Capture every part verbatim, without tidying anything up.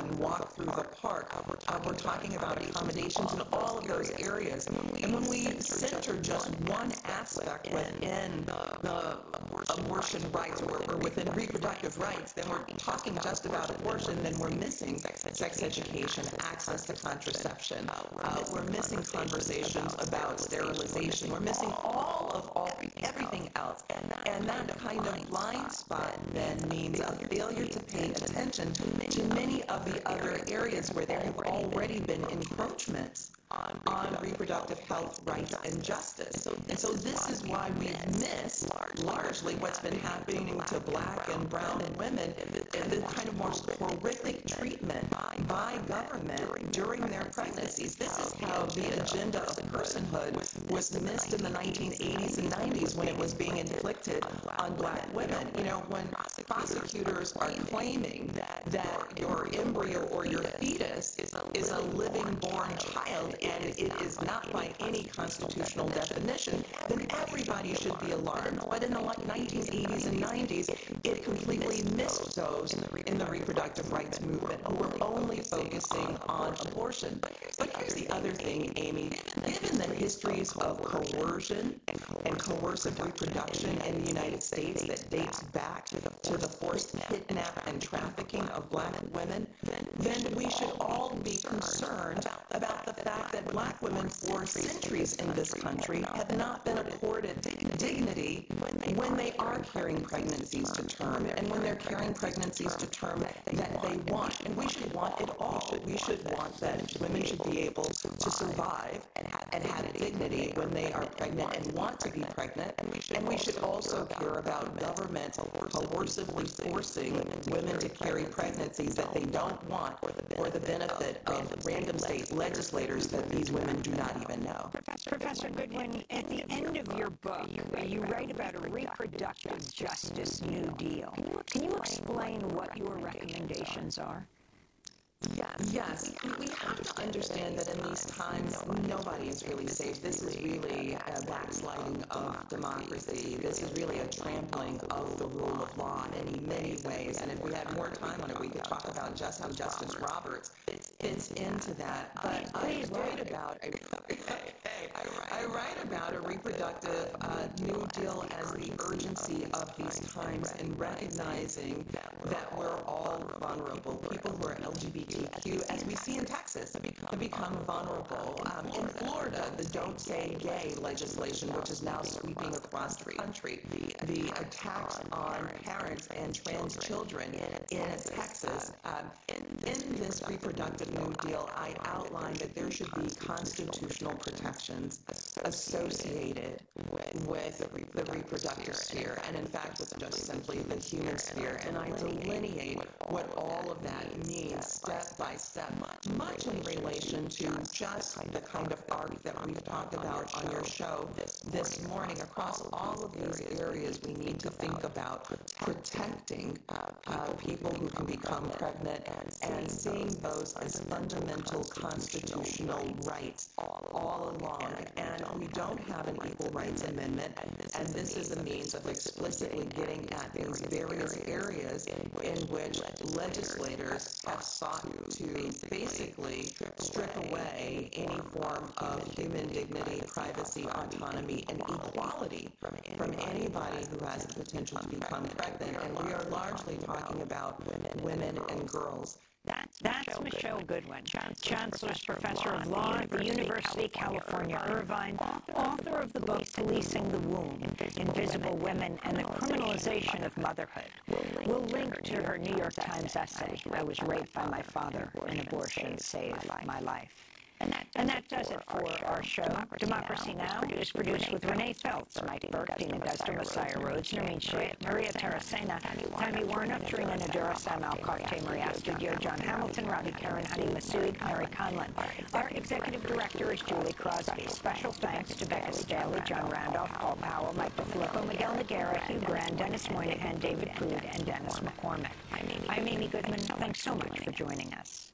and walk through the park. Uh, we're talking about accommodations in all of those areas. And when we center just one aspect within the abortion rights or, or within reproductive rights, then we're talking just about abortion, then we're missing sex education, access to contraception. Uh, we're missing conversations about sterilization. We're missing all of all everything else. And that kind of blind spot then means a failure to pay attention to many of the other areas where there have already been encroachments on, on reproductive health, rights, and justice. And so this is why we've missed largely what's been happening to black and brown women and the kind of more horrific treatment by government during their pregnancies. This is how the agenda of personhood was missed in the nineteen eighties and nineties when it was being inflicted on black women. You know, when prosecutors are claiming that your embryo or your fetus is a living born child and it is not by any constitutional definition, then everybody should be alarmed. But in the nineteen eighties and nineties, it completely missed those in the reproductive rights movement who were only focusing on abortion. But here's the other thing, Amy. Given the histories of coercion and coercive reproduction in the United States that dates back to the forced kidnap and trafficking of black women, then we should all be concerned about the fact that black women for centuries in this country have not been accorded dignity when they are carrying pregnancies to term and when they're carrying pregnancies to term that they want. And we should want it all. We should want that women should be able to survive and have dignity when they are pregnant and want to be pregnant. And we should, and we should also care about government coercively forcing women to carry pregnancies that they don't want for the benefit of random state legislators that these women do not even know. Professor Goodwin, at the end of your book, you write about a reproductive justice New Deal. Can you explain what your recommendations are? Yes, yes. We have to understand that in these times, nobody is really safe. This is really a backsliding of democracy. This is really a trampling of the rule of law in many ways. And if we had more time on it, we could talk about just how Justice Roberts fits into that. But I write about a, I write about a reproductive uh, New Deal as the urgency of these times and recognizing that we're all vulnerable. People who are L G B T Q, as we see in Texas, have become vulnerable. Um, in Florida, the Don't Say Gay legislation, which is now sweeping across the country, the attacks on parents and trans children in Texas. Um, in this reproductive New Deal, I outlined that there should be constitutional protections associated with the reproductive sphere, and in fact, with just simply the human sphere. And I delineate what all of that means step by step, much in relation to just the kind of arc that we've talked about on your show this morning. Across all of these areas, we need to think about protecting uh, people who can become pregnant and seeing those as fundamental constitutional rights all along. And we don't have an Equal Rights Amendment, and this is a means of explicitly getting at these various areas in which legislators have sought to basically strip away any form of human dignity, privacy, autonomy, and equality from anybody who has the potential to become pregnant. And we are largely talking about women and girls. That's, That's Michelle Goodwin, Chancellor's Professor of Law at the University of California, Irvine, author of the book Policing the Womb, Invisible Women and the Criminalization of Motherhood. We'll link to her New York Times essay, I Was Raped by My Father, and Abortion Saved My Life. And that, and that does it for our show. Democracy, Democracy Now! Now is produced with Renee Feltz, Mike Burke, Dina Guster, Messiah Rhodes, Nermeen Sheikh, Maria Taracena, Tammy Warnock, Trina Nadura, Sam Alcoff, Maria Studio, John Hamilton, Ravi Karen, Honey Masood, Mary Conlon. Our executive director is Julie Crosby. Special thanks to Becca Staley, John Randolph, Paul Powell, Mike DeFilippo, Miguel Noguera, Hugh Brand, Dennis Moynihan, David Pood, and Dennis McCormick. I'm Amy Goodman. Thanks so much for joining us.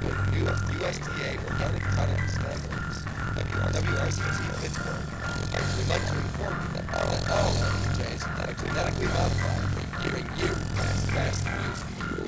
U S D A or United Product Standards, W R C T Pittsburgh. We'd like to inform you that all, all L B Js are genetically modified, giving you fast, fast music.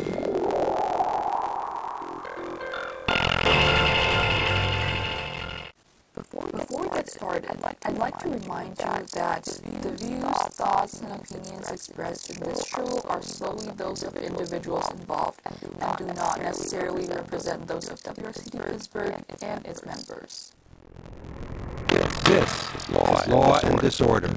Before, Before we get started, I'd like, I'd like to remind you that the views, thoughts, and opinions expressed in this show are solely those of individuals involved and do not necessarily represent those of W R C T Pittsburgh and its members. This is Law, is law and Disorder.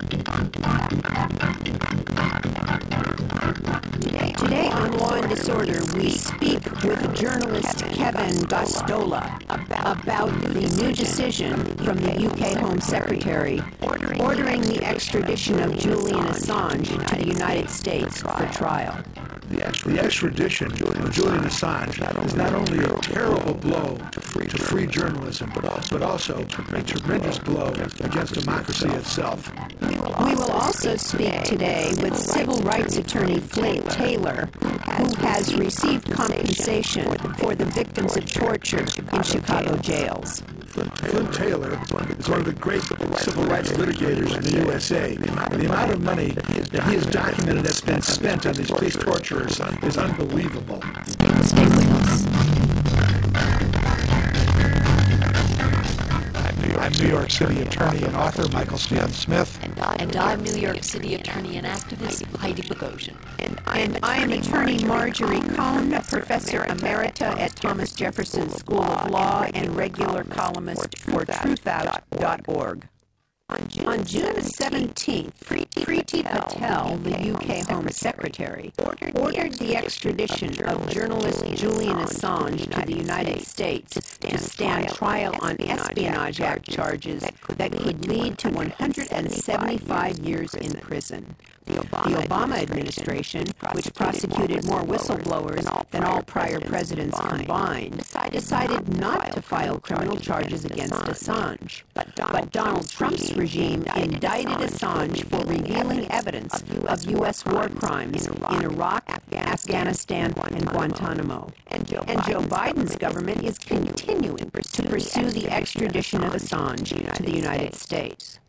Today, today on Law and Disorder, we speak with journalist Kevin Gosztola about the new decision from the U K Home Secretary ordering the extradition of Julian Assange to the United States for trial. The extradition of Julian Assange is not only a terrible blow to free, to free journalism, but also a tremendous blow against democracy itself. We will also speak today with civil rights attorney Flint Taylor, who has received compensation for the victims of torture in Chicago jails. Flint Taylor is one of the great civil rights litigators in the U S A. The amount of money that he has documented that's been spent on these police torturers is unbelievable. Stay with us. I'm New York City attorney and author Michael Stan Smith. And, I, and I'm New York City attorney and activist Heidi Bogosian. And I am, I am attorney Marjorie Cohn, professor emerita at Thomas Jefferson School of Law and regular columnist for truth out dot org. On June seventeenth, Priti Patel, the U K Home Secretary, ordered the extradition of journalist Julian Assange to the United States to stand trial on Espionage Act charges that could lead to one hundred seventy-five years in prison. The Obama administration, which prosecuted more whistleblowers than all prior presidents combined, decided not to file criminal charges against Assange. But Donald Trump's regime indicted Assange for revealing evidence of U S war crimes in Iraq, Afghanistan, and Guantanamo. And Joe Biden's government is continuing to pursue the extradition of Assange to the United States.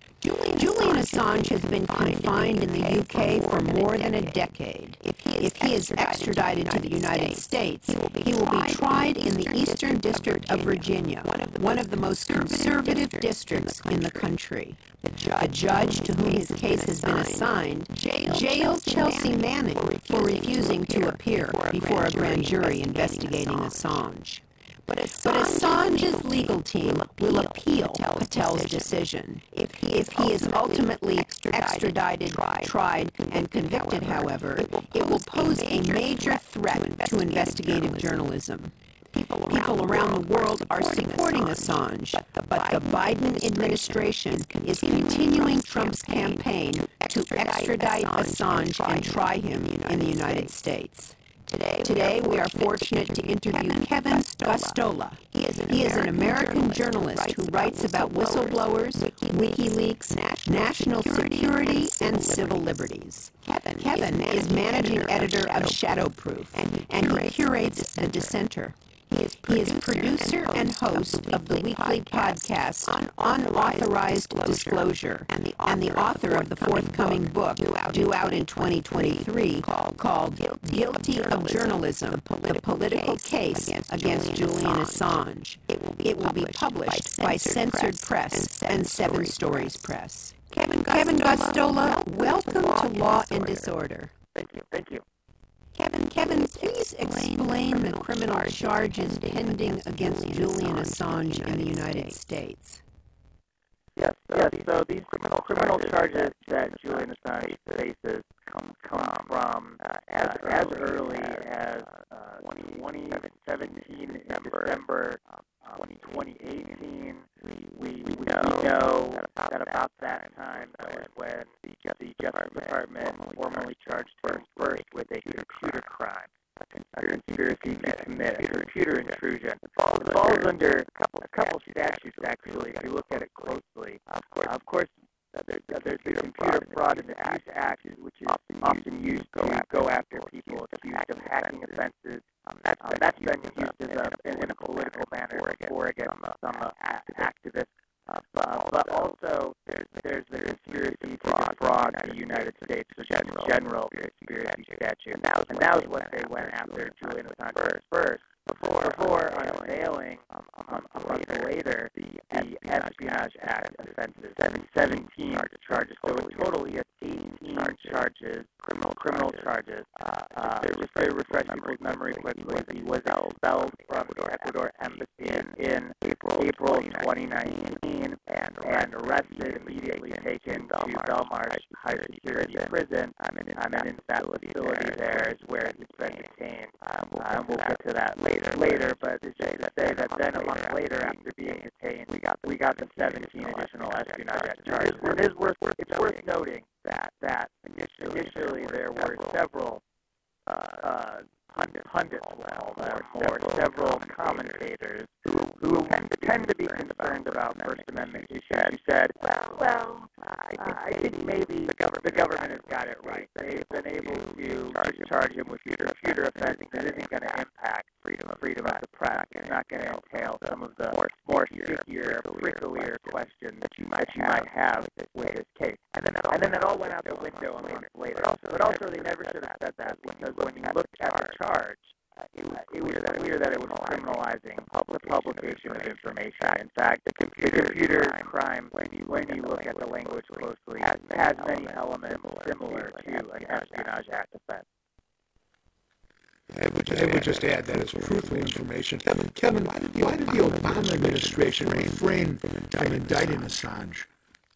Julian Assange has been confined in the U K for more than a decade. If he is extradited to the United States, he will be tried in the Eastern District of Virginia, one of the most conservative districts in the country. A judge to whom his case has been assigned jailed Chelsea Manning for refusing to appear before a grand jury investigating Assange. But Assange's legal team will appeal Patel's decision. If he is ultimately extradited, tried, and convicted, however, it will pose a major threat to investigative journalism. People around the world are supporting Assange, but the Biden administration is continuing Trump's campaign to extradite Assange and try him in the United States. Today, Today we are fortunate to interview Kevin Gosztola. He is an, he is an American journalist who writes about whistleblowers, WikiLeaks, national security, and civil liberties. Kevin, Kevin is managing editor of Shadowproof, and he curates The Dissenter. He is, he is producer and host of the weekly podcast Unauthorized Disclosure and the author of the forthcoming book due out in twenty twenty-three called Guilty of Journalism, The Political Case Against Julian Assange. It will be published by Censored Press and Seven Stories Press. Kevin Gosztola, welcome to Law and Disorder. Thank you. Thank you. Kevin, Kevin, please explain the criminal charges pending against Julian Assange in the United States. Yes, yes. So these criminal criminal charges that Julian Assange faces come come from uh, as as early as uh, twenty seventeen, December uh, twenty eighteen. We we, we know, know that about that, about that time that was when the Justice Department formally charged him first with a computer crime, a conspiracy to commit a computer intrusion. It falls, it falls under a couple a couple statutes actually. If you look at it closely, of course, of course. Uh, there's, uh, there's the Computer Fraud and Abuse Act, which is often used to go after people accused of hacking offenses. Um, that's, uh, that's been used as a, in, in a political manner for against some uh, activists. Uh, but, but also, there's there's the conspiracy to defraud the United States, the general, general conspiracy statute. And that was what they went after Julian Assange first. Before, before unveiling um, a month later, later the, the Espionage Act offenses, seventeen charges, so totally eighteen charges, criminal criminal charges. Uh, uh, just to refresh people's memory quickly, he was expelled from the Ecuador embassy in, in April, April twenty nineteen and, and arrested, immediately taken to Belmarsh High Security Prison. I'm in, I'm in that facility there is where he's been detained. Um, we'll, um, we'll get to that later. Later, but to say that, say that then a month later, after being detained, we got we got the seventeen additional Espionage Act charges. And it is worth it's worth noting that that initially, initially there were several uh, uh, pundits, pundits well, more, more several commentators who who tend to be concerned about First Amendment issues. Who said, well, well, I, I think maybe the government, the government has got it right. They've been able to charge, charge him with future future offenses that isn't going to impact freedom of freedom of the press. It's not going to entail some of the more more stickier, pricklier questions that you might you might have with this case. And then and then that all went out the window a month later. But also, but also they never should have said that, because when you looked at the charge, Uh, it was clear that, clear that it was criminalizing the publication of information. In fact, the computer, the computer crime, when you, when you look at the language closely, has, has many elements similar to an Espionage Act offense. I would just, I would just add that it's truthful information. Kevin, Kevin, why did, why did the Obama administration refrain from indicting Assange?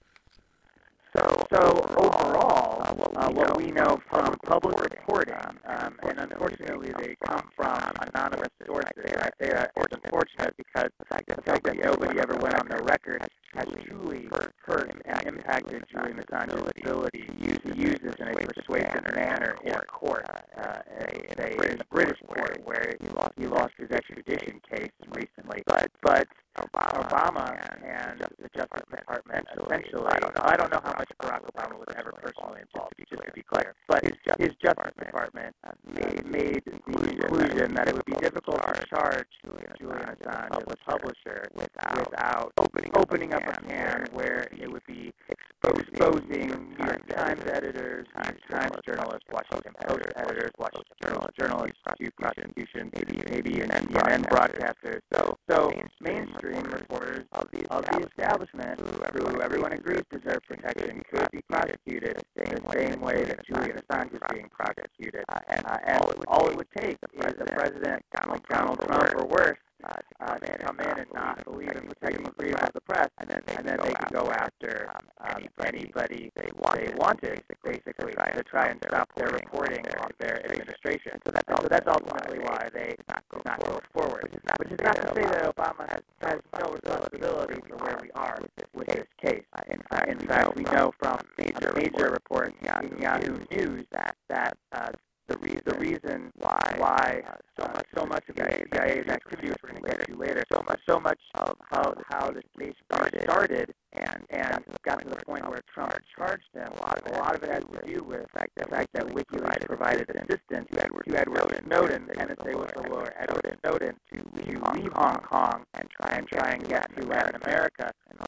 So, so overall, uh, what, uh, what we know from public reporting, um, and unfortunately they come from anonymous sources. I say that it's unfortunate because the fact that, the fact that nobody ever went on the record has truly hurt and impacted Julian Assange's ability to use, to use this in a persuasive manner in a court, uh, in, a, in a British court, where he lost, he lost his extradition case recently. But, but Obama, Obama and the Justice Department, essentially, I don't know, I don't know how much Barack Obama was ever personally involved, just to be clear, but his, his Justice Department made, made the conclusion that it would be difficult to charge Julian Assange as a publisher without, without opening, opening up a can where it would be exposing New York Times editors, Times journalists, Washington Post editors, Washington journalists, journalists, prosecution, maybe maybe even N broadcasters. So, so mainstream reporters of the, of the establishment, who everyone agrees deserve protection, could be prosecuted the same, same way that Julian Assange is being prosecuted. Uh, and uh, and all, it would, all it would take is the president, Donald, Donald Trump, or worse, uh, to come, uh, in, come in and not believe in protecting the freedom of the press, and then they, and then they could go after um, um, anybody they wanted, they wanted basically, to try and stop their reporting on their administration. So that's, so that's ultimately why they did not go, not go forward. Which is not, which is not to say that Obama has, has no responsibility for where we are with this, with this case. Uh, in fact, in fact, we know from major, major report in Yahoo News that that uh, the reason, the reason why why uh, so much so much of the C I A's activity, which we're going to get to later, so much so much of how how this case started started and and got to the point where Trump charged him. A lot of it, a lot of it has to do with the fact that, the fact that WikiLeaks provided assistance to Edward to Edward Snowden, N S A whistleblower Edward Snowden, to leave Hong Kong and try and try and get to Latin America. And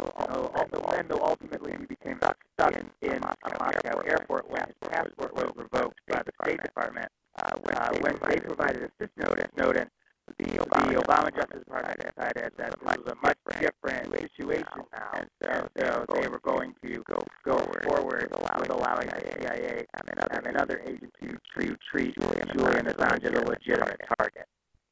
though ultimately he became stuck in in Moscow airport when his passport was revoked by the State Department. Uh, when, uh, when they provided assistance to Snowden, the Obama, the Obama Justice Department decided that this was a much different situation now, and so, so they were going to go go forward with allowing the C I A and another, and another agency to treat, treat Julian, Julian Assange as a legitimate target.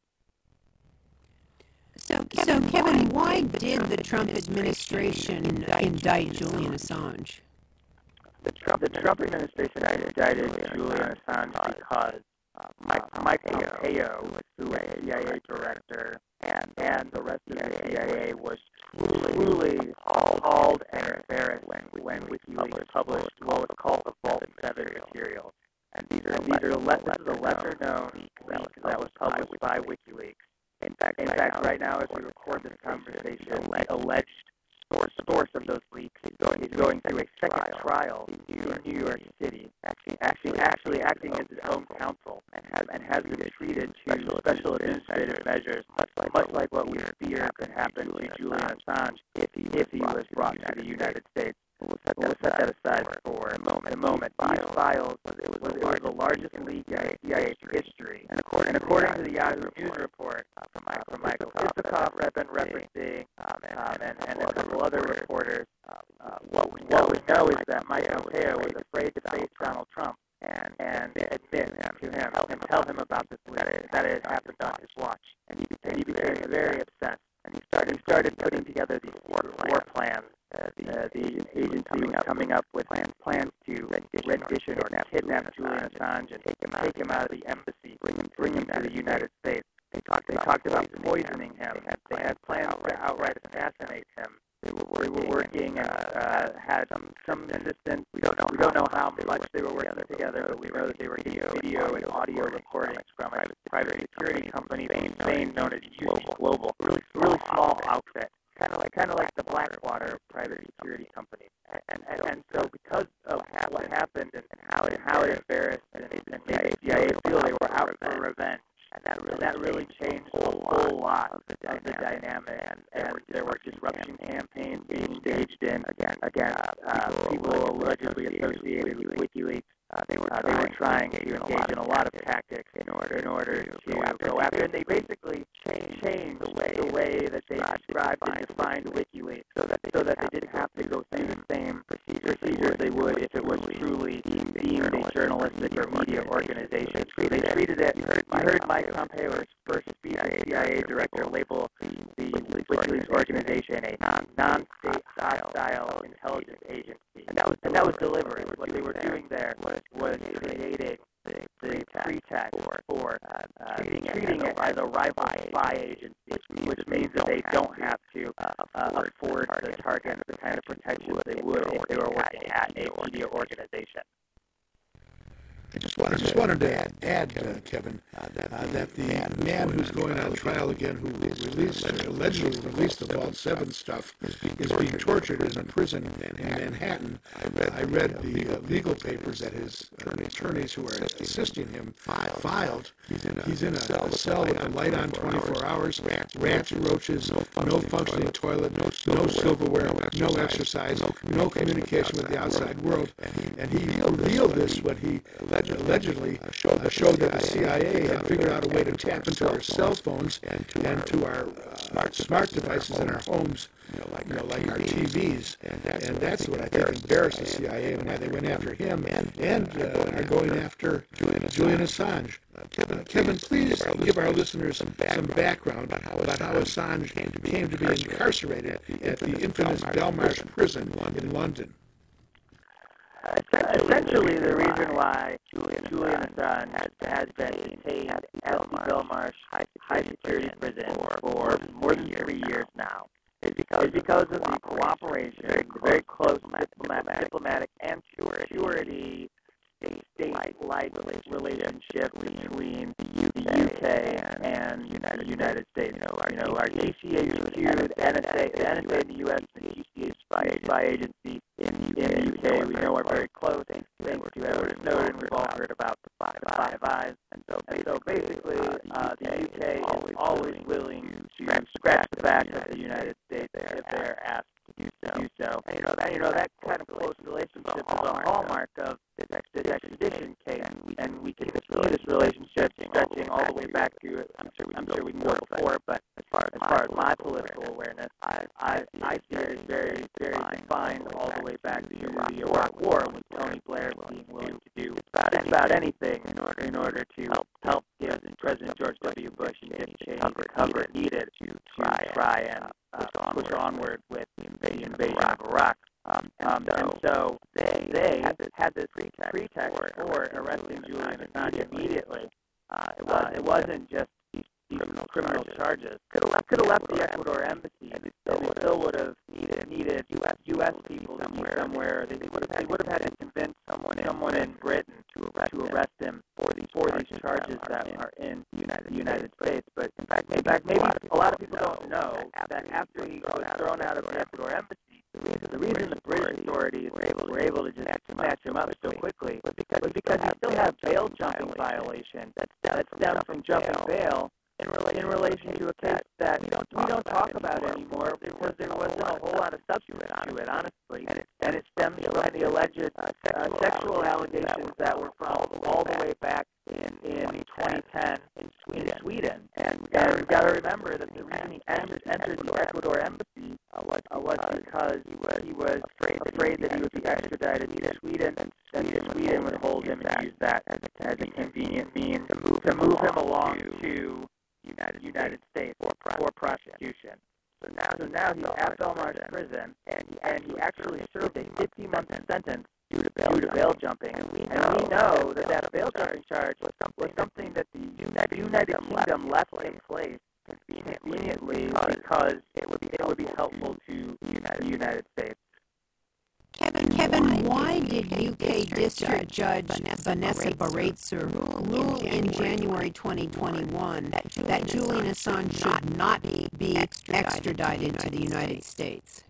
So, Kevin, so, Kevin why did the Trump administration indict Julian Assange? The Trump, the Trump administration indicted Julian Assange because uh, Mike, Mike Pompeo, who was a C I A director, and, and the rest of the C I A was truly, truly appalled and embarrassed when, when WikiLeaks published what was called the Vault seven material. And these are, these are le- this is a lesser-known leak that was published by WikiLeaks. In fact, in fact, right now, as we record this conversation, the alleged source, source of those leaks is going, is going through a second trial in New York City, actually, actually, actually acting as his own counsel, and has and has been treated to special administrative measures, much like, much like what we feared could happen to Julian Assange if he, if he was brought to the United States. We'll set that, we'll set that aside for a moment. A moment. These files, it was, it was the largest leak in C I A history. And according, and according to the Yahoo News report uh, from Michael, from Michael Isikoff, that I've been referencing, um, and, um, and, and a couple other reporters, uh, uh, what, we know, what we know is that Mike Pompeo was afraid to face Donald Trump and and admit him to him and tell him about this, that it, that it happened on his watch. And he became, he became very obsessed. And he started, he started putting together these four plans. plans. Uh, the, uh, the agency coming was coming up with plans, plans to rendition or kidnap Julian Assange and take him out, take him out of the embassy, bring him, bring him to the United States. They talked, they talked about poisoning him. They had, they had plans to outright assassinate him. They were working, they were working and uh, had some, some assistance. We don't know, we don't know how much they were working together, but we know that they were getting video and audio recordings from a private security company, Bain, known as Global, Global, really, really small outfit. Kind of like, kind of like the Blackwater private security company, and and, and so because of what happened and how it how it embarrassed and, and made the C I A feel they were out for revenge, and that really that really changed a whole lot of the dynamic, and, and there were disruption campaigns being staged in against against uh, people allegedly associated with WikiLeaks. Uh, they were uh, they were trying to engage in a lot of tactics in order in order to go after, go after and they basically changed, changed the way the way that they described and defined WikiLeaks, so that they, so that they didn't have to go through the same procedures procedures they would if it was truly deemed, deemed a journalistic or media organization. They treated, they treated it. You heard, you heard Mike Pompeo's first speech as C I A director label the, the WikiLeaks organization a non non-state hostile intelligence agency, and that was and that was deliberate. What they were doing there was was creating the, the pretext for, for uh, uh, treating, treating it as a rival spy agency, which means, which means that they don't have to uh, uh, afford the target the kind of protections they would if they were working at a media organization. I just wanted, I just wanted to add, add uh, Kevin, uh, that, uh, that the man who's going on trial again, who released, allegedly released the Vault seven stuff, is being tortured in a prison in Manhattan. I read the uh, legal papers that his uh, attorneys who are assisting him filed. He's in a, He's in a cell with the light on twenty-four hours, rats, roaches, no functioning toilet, no silverware, no exercise, no communication with the outside world. And he revealed this when he allegedly uh, showed, uh, showed that the C I A had figured out a way to tap into our cell phones and to, and to our uh, smart, smart devices in our homes, you know, like, you know, like our T Vs. And that's, and that's what I think embarrassed the C I A and why they went after him and, and uh, are going after Julian Assange. Uh, Kevin, Kevin, please give our listeners some background about how Assange came to be incarcerated at the infamous Belmarsh prison in London. Essentially, the reason why Julian, Julian Assange has, has been detained at the Belmarsh high, high security prison for, for more than three years now is because, is because of the cooperation, very, very close diplomatic, diplomatic and security state-like relationship between the U K and United United States. You know, our, you know, our G C H Q, the N S A, the N S A in the U S, and the G C H spy agency in the U K, we know are very close. Thanks to Edward Snowden, we've all heard about the Five, five Eyes. And so, and so basically, uh, the U K is always willing to scratch the back of the United States if they're asked to do so. Do so. And you know that you know that kind of close relationship is a hallmark of this extradition case, and we can see this relationship stretching all the way back to I'm sure we I'm sure we can go before, but as far as, as far as my political awareness, I I I see it very very defined all the way back to the Iraq War when Tony Blair was being willing to do about any, about anything in order in order to help help give President George W. Bush and Dick Cheney the cover needed to try try and uh, push onward with the invasion of Iraq. Um, and, um, so and so they, they had this, had this pretext, pretext for, for arresting Julian Assange immediately. Uh, it, was, uh, it wasn't just these, these criminal, criminal charges. Could have left, could have left the Ecuador embassy, and they still would have, would have needed, needed U S U S people somewhere. somewhere. They, they would have they would have had to convince someone, someone in Britain to arrest, to arrest him for these for charges these charges that, that are in the United, United States. But in fact, maybe, in fact, maybe a lot of people don't know that after he was thrown out of the Ecuador embassy, The reason the, reason the British authorities were able, were able to just snatch him up so quickly was because, was because he still had bail jumping violation that stemmed from jumping bail in relation, in relation to a case that we don't talk, we don't talk about anymore because there wasn't a whole lot of substance to it, honestly. And it, and it stems from the alleged uh, sexual allegations that were from all the way back in, in twenty ten in Sweden. In Sweden. And we've got, got to remember that the reason he entered, entered the Ecuador embassy uh, was, uh, was because he was, he was afraid, afraid that he would be extradited to Sweden, and Sweden, Sweden would hold him and use that as a, as a convenient means to move, to move him along to United, United States for, for prosecution. So now, so now he's at Belmarsh prison, and he, and he actually served a fifteen-month sentence due to bail, due to bail jumping. And we know, and we know that that bail jumping charge was something, was something that the United, United Kingdom left in place conveniently because it would be it would be helpful to the United, the United States. Kevin, Kevin, why did U K District Judge Vanessa Baraitser rule in January twenty twenty-one that Julian Assange should not be extradited to the United States?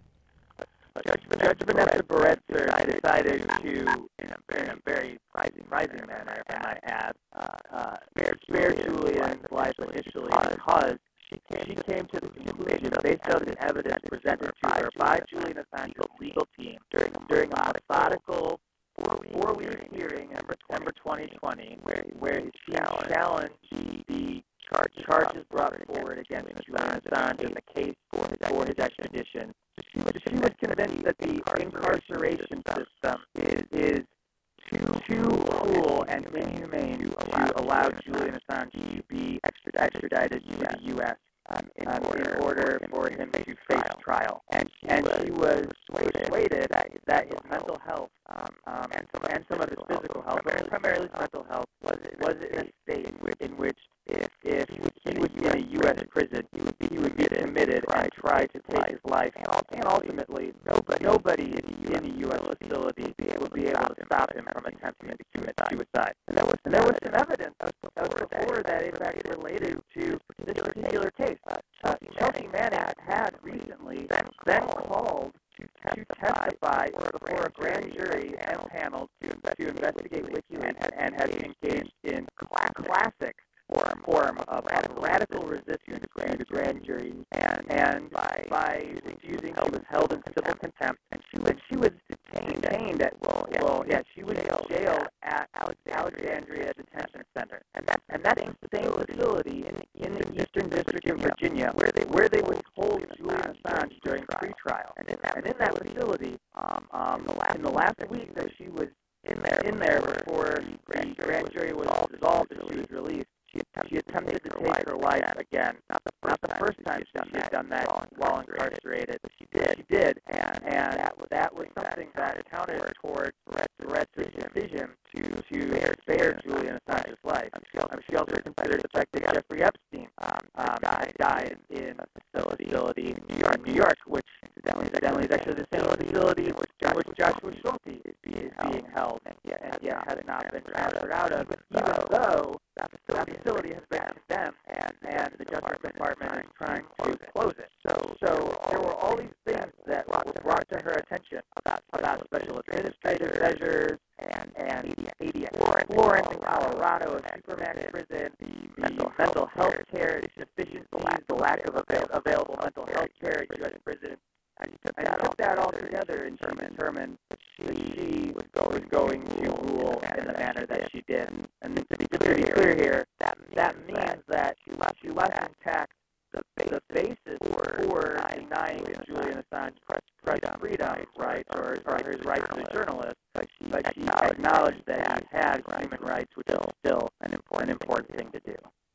Judge, Judge Vanessa Baraitser decided to, in a very, in a very surprising, surprising manner, and I add, uh, uh, spare, spare Julian's life initially because She came, she came to the conclusion based on the evidence presented to her by Julian Assange's legal team during, during a methodical four-week hearing in September twenty twenty, where, where she challenged the charge, charges brought forward against Julian Assange in the case for his, for his extradition. She was, she was convinced that the incarceration system is, is too, too cruel and inhumane to allow, allow Julian Assange to be extradited to the U S Um, in, um, order, in order for him to face trial. And she, and she was persuaded that, that his mental health um, um, and, some, and some of his physical health, but primarily his mental health, was, was in a state in which, in which if, if he was in a U S prison, he would be, he would be committed and try to take his life. And ultimately, nobody, nobody in the U S facility would be able to stop him from attempting to commit suicide. And there was, and there was some evidence that was before that in fact related to this particular case. Uh, Chelsea, Chelsea Manning had recently then, then called to, to testify before a grand jury and panel to, to investigate WikiLeaks and, and has engaged in class, classic form, form of radical resistance to the grand jury, and, and by, by refusing, she was held in civil contempt, and she was, she was detained, detained at, well, yeah, well, yeah she was jailed at Alexandria Detention Center, and that's, and that's the same facility in, in the Eastern District of Virginia where they, where they would hold Julian Assange during pre-trial, and in that, and in that facility, um, um, in the last week that she was in there, in there before the grand jury was dissolved and she was released, She, she attempted to take her life again. Not the first, not the first time she had done that while incarcerated, but she did. She did, and and that was that was something that counted towards Tourette's decision to to spare Julian Assange's life. Um, she also considered the fact that Jeffrey Epstein um, um, died died in a facility, facility in New York, New York, which incidentally, incidentally is actually the same facility which Joshua, Joshua Schulte is being, being held, and yet and yet has not been transferred out of, even though that facility, that facility has been condemned, and, and the Justice Department is trying to close it. So, so there were all these things that were brought to her attention about, about special administrative measures and, and A D F Florence in Colorado, a Superman prison, the, the mental, mental health care deficiencies, the lack, the lack of avail, available mental health care in U S prisons. And you took that, took that all together and determined that she was going, going to rule in the manner that she did. And to be, to be clear here, that, that means that she left, she left intact the, the basis for denying Julian Assange press, press freedom rights or, or his rights as a journalist, but she, but she acknowledged that he had human rights, which is still an important, an important thing to do.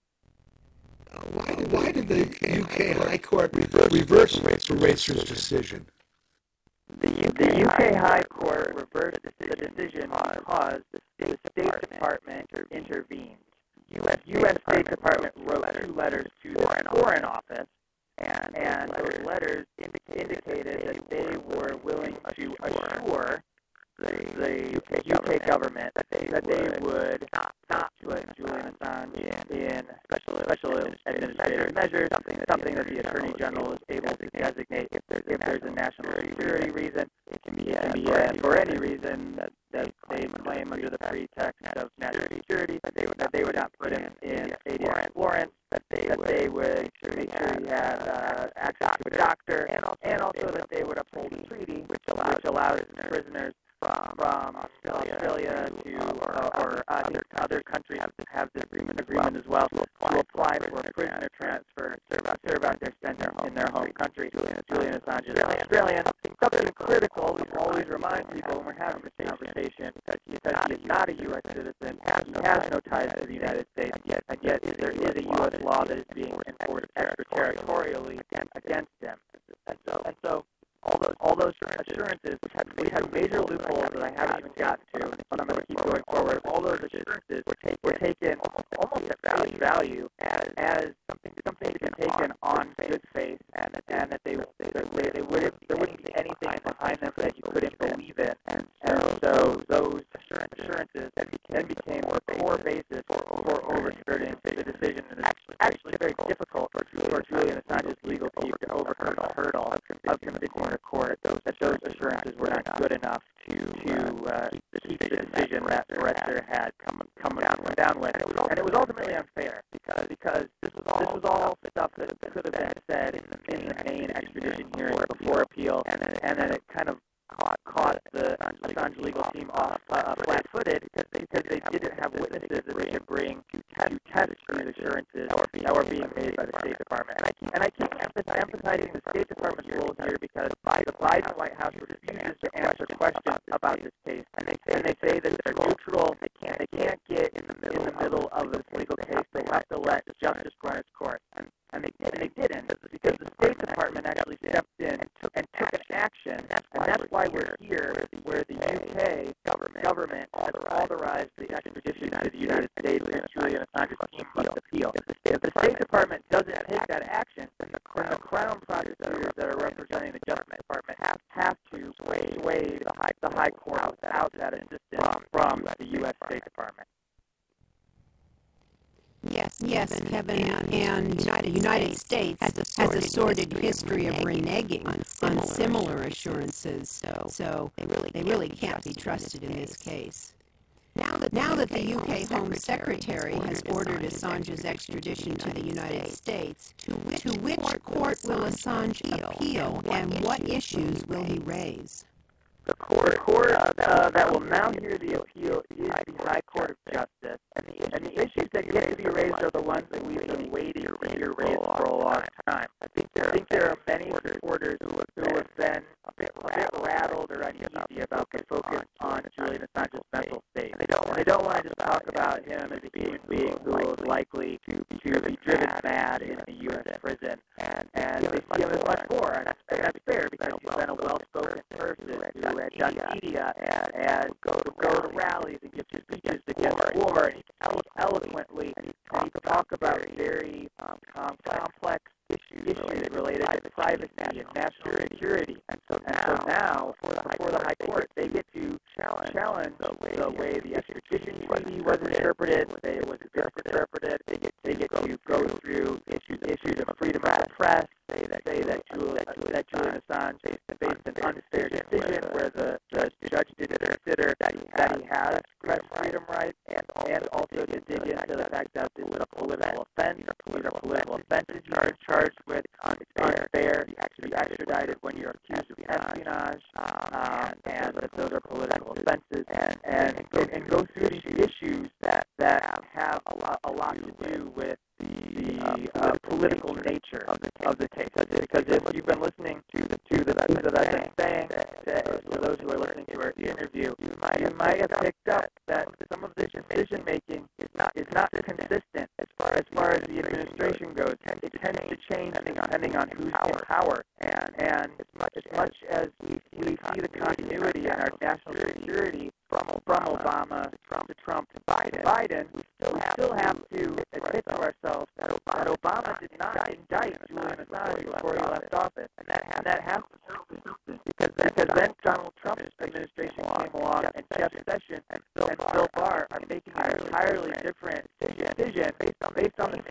Why did, why did the U K High Court reverse, reverse Baraitser's decision? The, the U K High Court reversed the decision because the State, the State Department intervened. U S U S State Department wrote two letters to the Foreign Office, and, and those letters indicated that they were willing to assure the, the U K government that they, that they would not, not put Julian Assange in, in special special administrative measures, something that the Attorney General is able to designate if there's, if there's a national security reason. It can be, it can be uh, for any reason that, that they claim under the pretext of national security that they would, that they would not put him in Stadium Florence, that they that would they would make sure he had uh, access to a doctor, and also, and also that they would uphold the treaty, which allows, which allows prisoners from from Australia, Australia to uh, or uh, other other countries have this, have this agreement agreement as well to apply, to apply for a prisoner transfer, serve out serve out their sentence in their home country. Julian, Julian Assange is Australian. Something critical always always remind people when we're having this conversation because he, because he is not a U S citizen, has no, has no ties to the United States, and yet, and yet there is a U S law that is being enforced extraterritorially against him, and so and so. All those, all those assurances, which had, we had major loopholes that I haven't even gotten to, but I'm going to keep going forward. All those assurances were taken, were taken almost at face value as, as something, something to be taken on good faith, and that, and that they, they, they, they wouldn't, there wouldn't be anything behind them that you couldn't believe in. And, and so those assurances then became, became a core basis for, for overturning the decision. And it's actually, actually very difficult for, for Julian Assange's legal team to overcome the hurdle of convincing the court that those assurances were not good enough to to uh, keep the decision that Bretzer had come come down with, down with. And it was ultimately unfair because because this was all, this was all stuff that could have been said in the, in the main extradition hearing before appeal, and then and then it kind of caught caught the Assange legal team off uh, flat-footed because they because they didn't have witnesses that they could bring to test these assurances that were being, that were being made by the State Department. And I keep and I keep emphasizing the State Department's role here because the Biden White House refuses to answer questions about this case, and they say, and they say that they're neutral. They can't they can't get in the middle, in the middle of this legal case. They have to let justice run its course, and and they and they didn't because the State Department actually stepped in and took and took an action, and that's why we're here, where the U K government government has authorized the extradition to the United States, and Julian Assange's team must appeal. If the State Department doesn't take that action, then the Crown, the Crown prosecutors that are representing the Justice Department have, have to sway the High, the High Court without that assistance from the U S State Department. Yes, yes, Kevin, and, and United, United States has a sordid, has a sordid history of reneging on similar, on similar assurances, so, so they really, they really can't be trusted in this case. Now that, now that the U K Home Secretary has ordered Assange's extradition to the United States, to which, to which court will Assange appeal, and what issues will he raise? The court, the court uh, that will now hear the appeal is the High Court of Justice, and the, and the issues that get to be raised are the ones that we've been waiting to hear raised for a long time. I think there, I think there are many reporters who have, who have been a bit, a bit rattled or uneasy about the focus on Julian Assange's mental state. And they don't, and they don't want to just talk about him as a human being who is likely to be driven mad in a U S prison, and, and they see him as much more, and that's, and that's fair because he's been a well-spoken person who had done media and, and go to go to rallies and give speeches against war, and he can eloquently and he can talk about very um, complex issues related, related to privacy and national security. And so now, and so now before, the before the High Court, they get to challenge, challenge the way the, way the extradition treaty was interpreted, the way it was interpreted. They get, they get to go through issues issues of freedom of the press. Say that say that Julian, that Julian Assange faced, faced an unfair decision where the judge, judge did consider that he that he has press freedom rights, and and also to dig into the fact that this is a political offense. These are political offenses. You are charged with unfair, unfair be extradited when you're accused of espionage, um, and that those are political offenses, and and and go, and go through these issues that that have a lot a lot to do with the uh, political nature of the of the case. Because if you've been listening to the to the to that I've been saying, for those who are listening to our interview, you might you might have picked up that some of the decision making is not is not consistent as far as far as the administration goes. It tends to change depending on who's in power, and and as much as much as we, we see the continuity in our national security from from Obama to Trump to Trump to Biden, Biden we still have, still have to admit to ourselves that Obama, that Obama did not indict Julian Assange before he left office, and that has, that has to do something because then, because then Donald Trump's administration came along, and Jeff Sessions and Bill Barr are making an entirely different decision based on based on the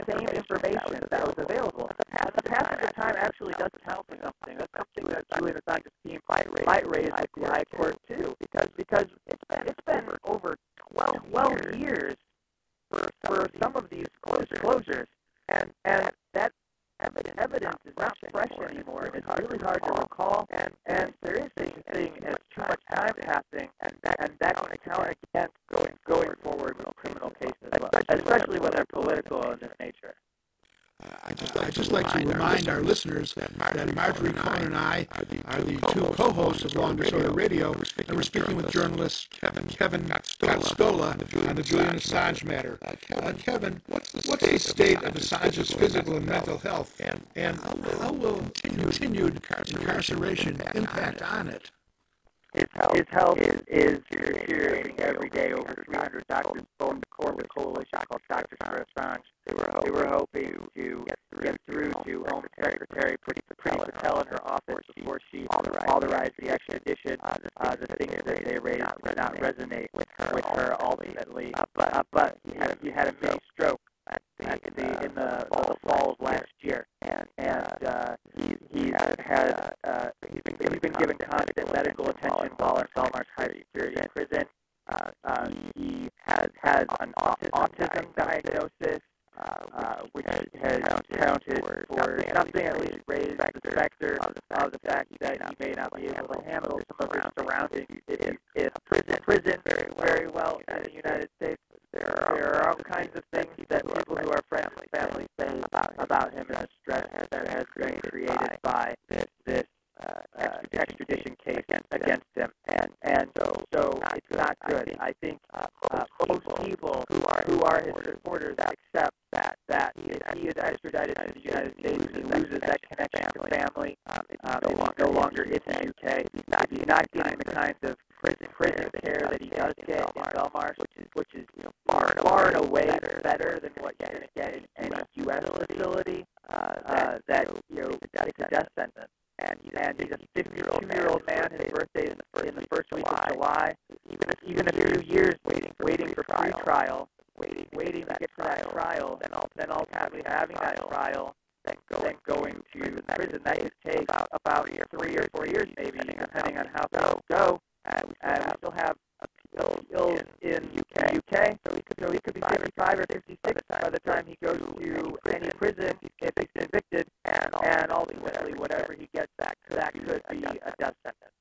same information that was available. And the passage of time actually does count for something. That's something that Julian Assange's team might raise at the High Court too, because because it's been it's been over twelve years for for some of these disclosures, and and that evidence, evidence is not fresh anymore, and it's really hard to recall, and, and there is such a thing as too much time passing, and that, and that can count against going, going forward with criminal cases, especially when they're political in this nature. Uh, I just I'd just like to remind our listeners that Marjorie Cohen and I are the two co-hosts of Long Disorder Radio, and we're speaking with journalist Kevin Kevin Gotstola on the Julian Assange matter. Uh, Kevin, what's the state of Assange's physical and mental health, and, and how will continued incarceration impact on it? His health, His health is, is deteriorating every day. Over three hundred doctors formed a coalition called Doctors for Assange. They were, they were hoping to get through to Home Secretary Priti Patel in her office before she authorized the extradition. Uh, the things that they raised did not resonate with her, with her ultimately. Uh, but uh, but he had, he had a mini stroke at the, at the, in the, the fall of last year, and and uh, he's he's had uh, he's been he's been given constant medical attention while in Belmarsh High Security Prison. Uh, uh, he has has an autism diagnosis, uh, uh, which has counted for nothing, at least raised the specter of the fact that he may not be able to handle some of his surroundings. If, if prison prison very very well in the United States, there are, there are all kinds of things that people who are friends, family say about, about him, and the stress that has been created by this this uh, uh, extradition case against, against him, and and so so it's not good. I think uh, most people who are who are his supporters accept that that he is extradited to the United States and loses that connection to family. Um, it's no longer in the U K. He's not he's not getting the kinds of prison prison care that he does get in Belmarsh, which is which is you know far far and away better, better than what you're going to get in any U S facility. Uh, uh, that you know it's a death sentence. And he's, and he's a fifty-two-year-old man. His birthday is in the first, in the first week of July. Even a, even a few years waiting for waiting for free trial, waiting waiting to get to that trial, then then ultimately having that trial, then going going to prison. That could take about about three or four years, maybe, depending on how things go. And we still have appeals in U K, so he could so he could be fifty-five or fifty-six by the time he goes to any prison if he's convicted, and and ultimately whatever he gets, that that could be a death sentence.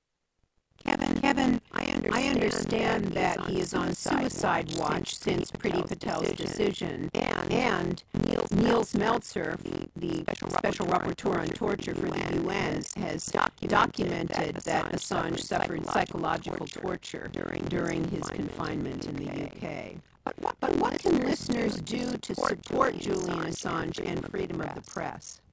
Kevin, Kevin, I understand, I understand that he is on suicide watch since Priti Patel's decision, and, and Niels, Niels Meltzer, the, the Special Rapporteur on Torture for the U N, has documented that Assange suffered psychological torture during, during his confinement in the U K. But what, but what can listeners do to support Julian Assange and freedom of the press?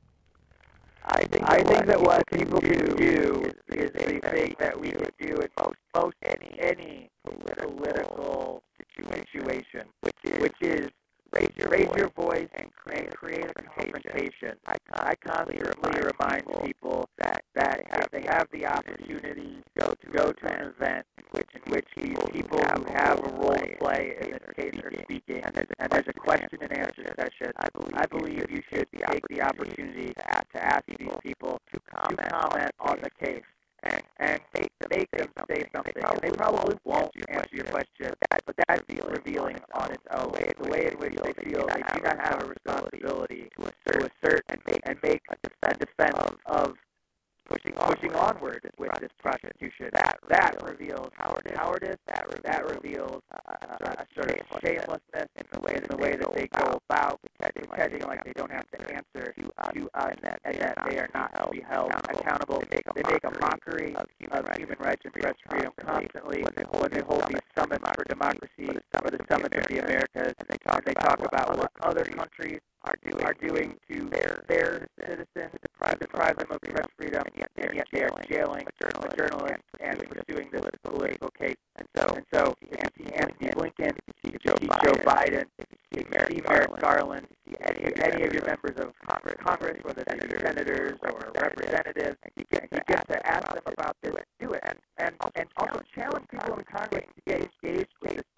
I think I think that what people can do is, is the thing that we could do in most most any any political situation, which is which is raise your raise your voice and create create a confrontation. I I constantly remind people that that if they have the opportunity to go to go to an event in which in which these people who have a role to play in this case are speaking, and there's, and there's a question and answer session, I believe I believe you should take the opportunity to ask, to ask these people to comment, to comment on the case. And, and make them, make them say something. They probably, they probably won't answer your question, but that's revealing on its own. The way in which they feel they do not have a responsibility to assert, to assert and make, and make a defense, defense of, of pushing, pushing onward with this prosecution. That that reveals cowardice. cowardice that, re- that reveals uh, a sort of shamelessness in the way, in the way that they go about pretending, pretending like they don't have to answer to us, to us and that, and that they are not to be held accountable. They make a, they make a mockery of human, of human rights and press freedom constantly when they hold, when they hold these summits for democracy or the summits of the Americas, and they talk, they talk about what other countries are doing, are doing to their their citizens, deprive, deprive them of press freedom, and yet, and yet they are jailing a journalist, a journalist and, and pursuing this political case. And so, and so, if you see Anthony Blinken, if you see Joe, Joe Biden, if you see Merrick Garland, Garland, if you see any, any of your members of Congress, Congress whether they're senators or representatives, and you get, you get to ask them about this, do it, and and and also challenge people in Congress to get engaged with this case.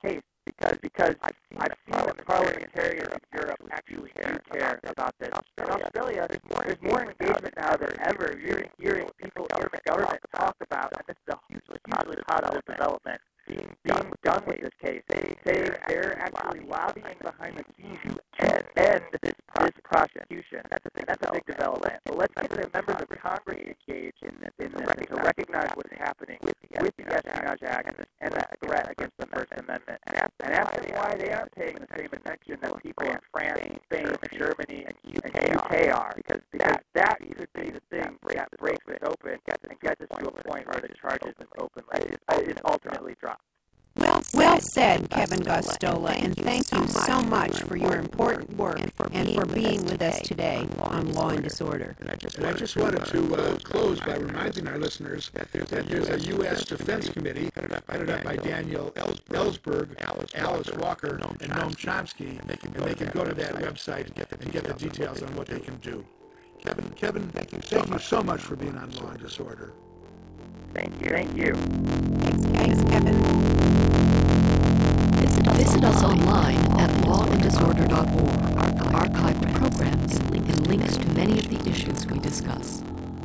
because because I've seen, I've seen that parliamentarians in Europe actually do care about this. In Australia, there's more, there's more engagement now than ever. You're hearing people in the government talk about, and this is a hugely, hugely positive development, being being done with this case. They they they're actually lobbying behind the scenes to end this this prosecution. That's a big, that's a big development. So let's get the members of Congress engaged in this, in this to recognize what's happening with the Espionage Act and the threat against the First Amendment, and ask, and ask them why they aren't paying the same attention that people in France, Spain, Germany, and U K are. Because because that could be the thing that breaks this open and gets us to a point where the charges openly is ultimately dropped. Well, well said, Kevin Gosztola, and thank you so much for your important work and for being with us today on Law and Disorder. And I just, and I just wanted to uh, close by reminding our listeners that there's a U S Defense Committee headed up by Daniel Ellsberg, Alice Walker, and Noam Chomsky, and they can go to that website and get the details on what they can do. Kevin, Kevin, thank you so much for being on Law and Disorder. Thank you. Thank you. Thanks, thanks Kevin. Visit, visit us online at law and disorder dot org. Archived programs and links to many of the issues we discuss.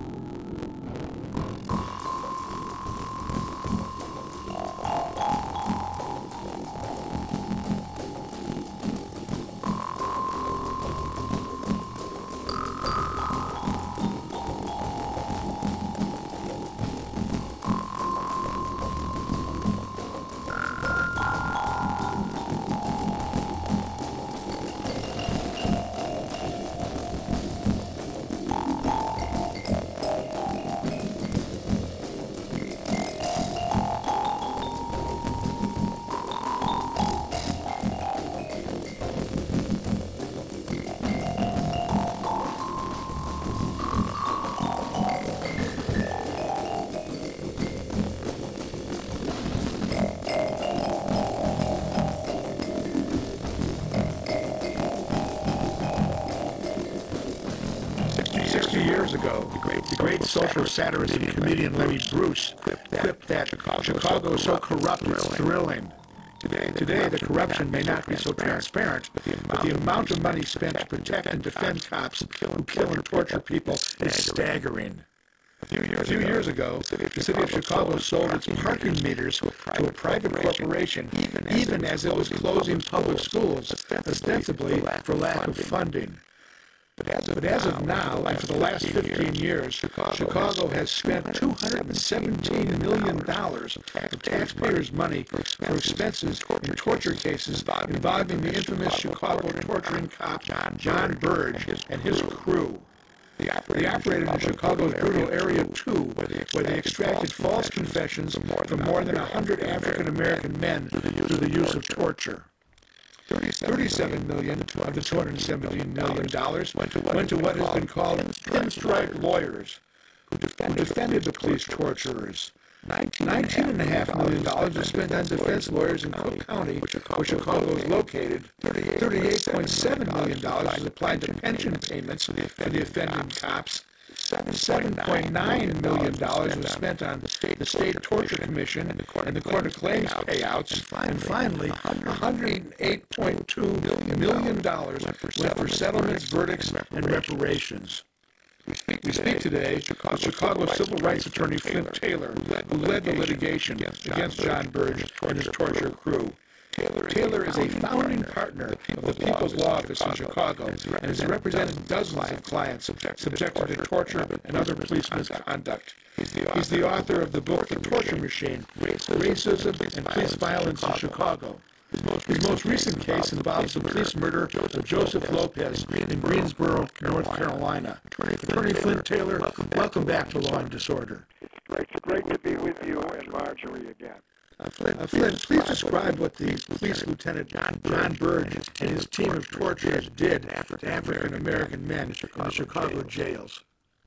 Years ago, the great, the great social satirist and comedian Lenny Bruce quipped that Chicago is so corrupt it's thrilling. Today, Today, the corruption may not be so transparent, but the amount of money spent to protect and defend cops who kill and torture people is staggering. A few years, a few years ago, the city of Chicago sold its parking meters to a private corporation, even as it was closing public schools, ostensibly for lack of funding. But as, of, but as of now, and for the last fifteen years, Chicago has spent two hundred seventeen million dollars of taxpayers' money for expenses in torture cases involving the infamous Chicago torturing cop John Burge and his crew. They operated in Chicago's brutal Area two, where they extracted false confessions from more than one hundred African-American men through the use of torture. thirty-seven million dollars of the two hundred seventeen million dollars went to what has been called pinstripe lawyers, who defended the police torturers. nineteen point five million dollars was spent on defense lawyers in Cook County, where Chicago is located. thirty-eight point seven million dollars was applied to pension payments for the offending cops. seven point nine million dollars was spent on the State Torture Commission and the Court of Claims payouts. And finally, one hundred eight point two million dollars went for settlements, verdicts, and reparations. We speak today with Chicago civil rights attorney Flint Taylor, who led the litigation against John Burge and his torture crew. Taylor is a founding partner of the People's Law Office in Chicago and has represented dozens of clients subjected to torture and other police misconduct. He's the author of the book The Torture Machine, Racism and Police Violence in Chicago. His most, His most recent case involves the police murder of Joseph Lopez in Greensboro, North Carolina. Attorney Flint Taylor, welcome back to Law and Disorder. It's great to be with you and Marjorie again. Uh, Flint, uh, Flint, please describe what the Police Lieutenant John, John Burge and his team of torturers did to African-American men in the Chicago jails.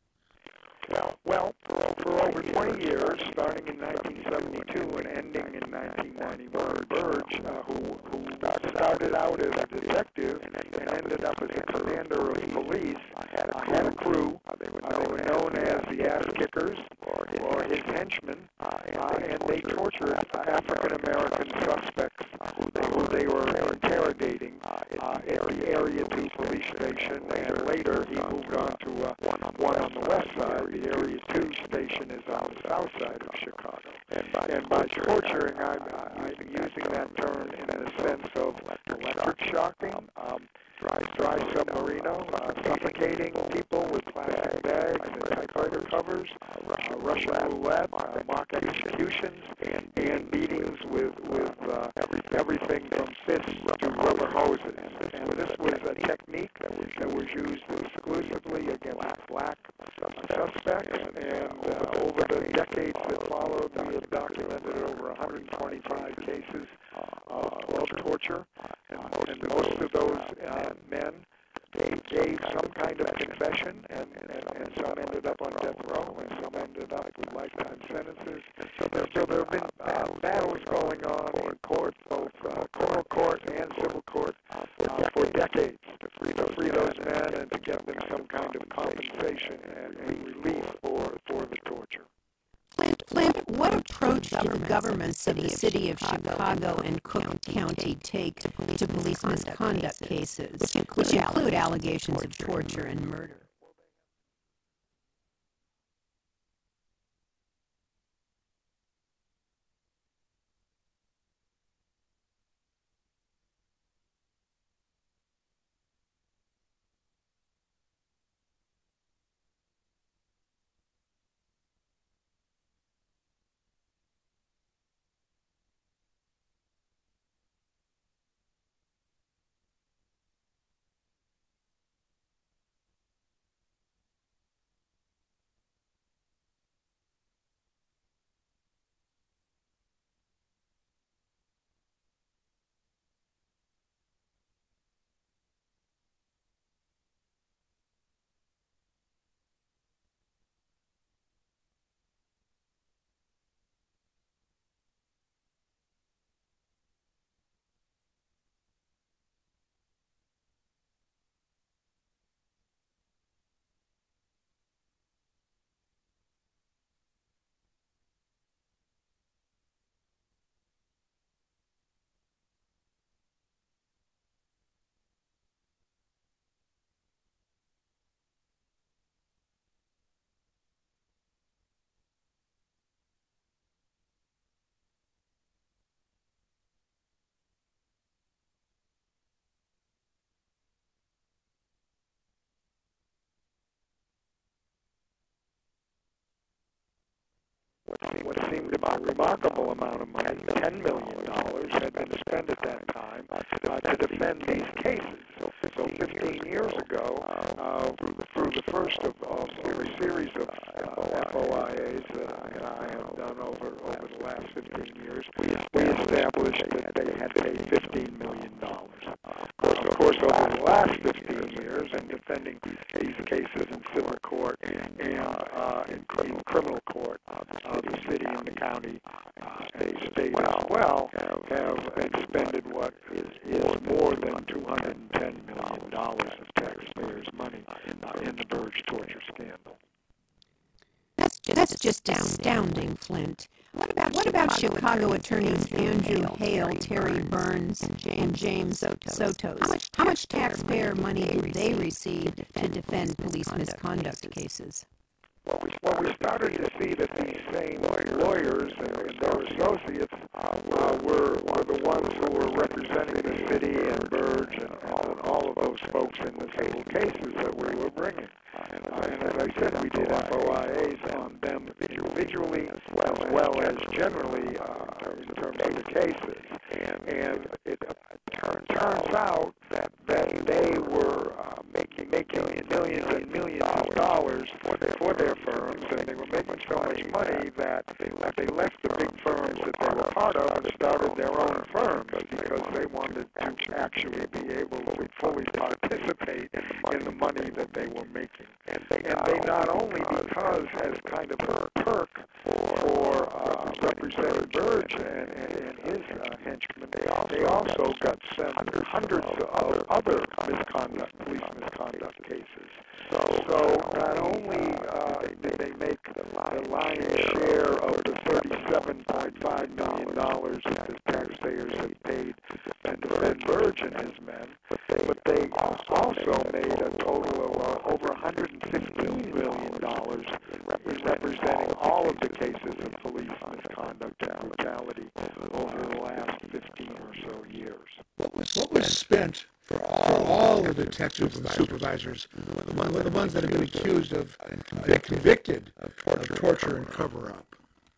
Well, well, for, for over twenty years, starting in nineteen seventy-two and ending in nineteen ninety-one, Burge, uh, who, who started out as a detective and ended up as a commander of police, had a, had a crew. Uh, they were known as the Ass Kickers or his henchmen, uh, and they tortured African-American suspects who they were interrogating uh, at the Area two police station, and later he moved on to uh, one on the west side. The Area two station is on the south side of Chicago. And by, and by torturing, I'm uh, using that term in the sense of electric shocking, um, dry, dry submarino, uh, suffocating people with plastic bags and typewriter covers, uh, Russian roulette, uh, mock executions, and, and beatings with, with uh, everything from fists to rubber hoses. And this was a technique that was, that was used exclusively against black suspects, and uh, over the decades that followed, we have documented over one hundred twenty-five cases uh, of torture, and, and most of those uh, men gave, gave some kind of confession, and, and, and some ended up on death row, and some ended up with lifetime sentences. So there, so there have been uh, battles going on in court, both uh, criminal court and civil court, uh, for decades to free those, free those men and to get them some kind of compensation and, and relief for, for the torture. Flint, Flint, what approach did the governments of the city of Chicago and Cook County take to police misconduct cases, which include allegations of torture and murder? What seemed about a remarkable amount of money, ten million dollars, had been spent at that time uh, to defend these cases. So fifteen years ago, uh, through the first of, of a series of uh, F O I As that I have done over, over the last fifteen years, we established that they had paid fifteen million dollars. Of course, over the last fifteen years, in defending these cases in civil court and uh, in criminal, criminal court, uh, the city and the county, uh, state, state as well, have, have expended what is, is more than two hundred ten million dollars of taxpayers' money uh, in the Burge torture scandal. That's just, That's just astounding, Flint. What about, what about Chicago, Chicago attorneys Andrew Hale, Terry Burns, and James, and James Sotos? How much, how much taxpayer money did they receive to defend police misconduct cases? Well, we, well, we started to see that these same lawyers and, and their associates uh, were, were were the ones who were representing the city and Burge and, and all of those folks in the civil cases that we were bringing. Uh, and as I said, we did F O I As on them individually as well as, well as generally uh, in terms of the cases. And, and it turns, turns out that, that they were uh, making, making millions and millions of dollars for their, for their firms, and they were making so much money that they left, they left the big firms that they were part of and started their own firms because they wanted to actually be able to fully participate in the money that they were making. And they, and they not only, because as kind of a perk for uh, Representative Burge and, and, and his uh, henchmen, they also, they also got sent hundreds of other misconduct, police misconduct cases. So, so not only uh, did they make the lion's share of the thirty-seven point five million dollars that the taxpayers had paid Burge and his men, but they also made a total of uh, over one hundred fifteen million dollars representing all of the cases of police misconduct and brutality over the last fifteen or so years. What was, what was spent for all, for all the detectives and supervisors, the, one, the ones that have been accused of and convicted of torture and cover-up?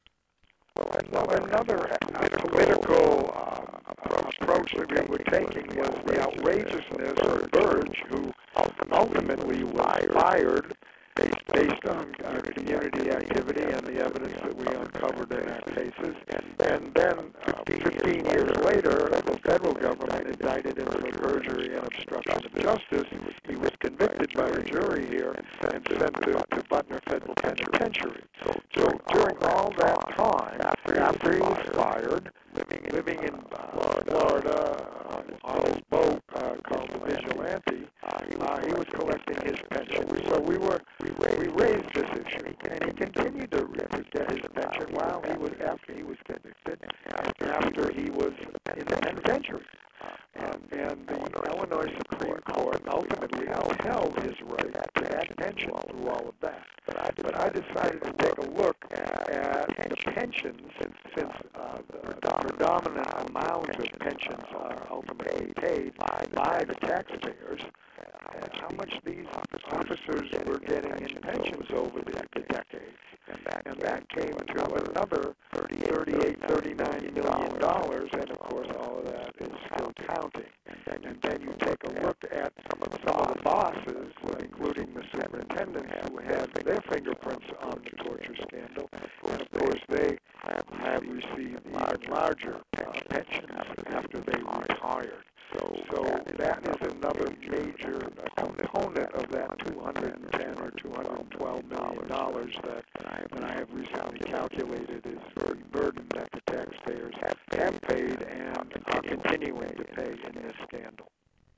Well, another uh, political uh, approach that we were taking was the outrageousness of Burge, who ultimately was fired based, based on uh, community activity and the evidence that we uncovered in our cases. And then, uh, fifteen years later, the federal government indicted him for perjury and obstruction of justice. He was convicted by a jury here and sent to, to Butner Federal Penitentiary. So during all that time, after he was fired, living, living in uh, Florida uh, on his boat uh, called the Vigilante, uh, he was collecting his pension. So we were we raised this issue, and he continued to, to get his pension while he was after he was convicted, after he was in the penitentiary. And, and the Illinois Supreme Court ultimately upheld his right to that pension through all of that. But I decided to take a look at the pensions, since, since uh, the, the predominant amount of pensions are ultimately paid by the taxpayers, and how much these officers were getting in pensions over the, the decades. And that came to another thirty-eight, thirty-nine million dollars, and of course all of that is still counting. And then you take a look at some of the bosses, including the superintendents who had their fingerprints on the torture scandal, and of course they have received even larger uh, pensions after they retired. So, so that is another major uh, component of that two hundred ten or two hundred twelve million dollars that that I have recently calculated is the burden that the taxpayers have paid and are continuing to pay in this scandal.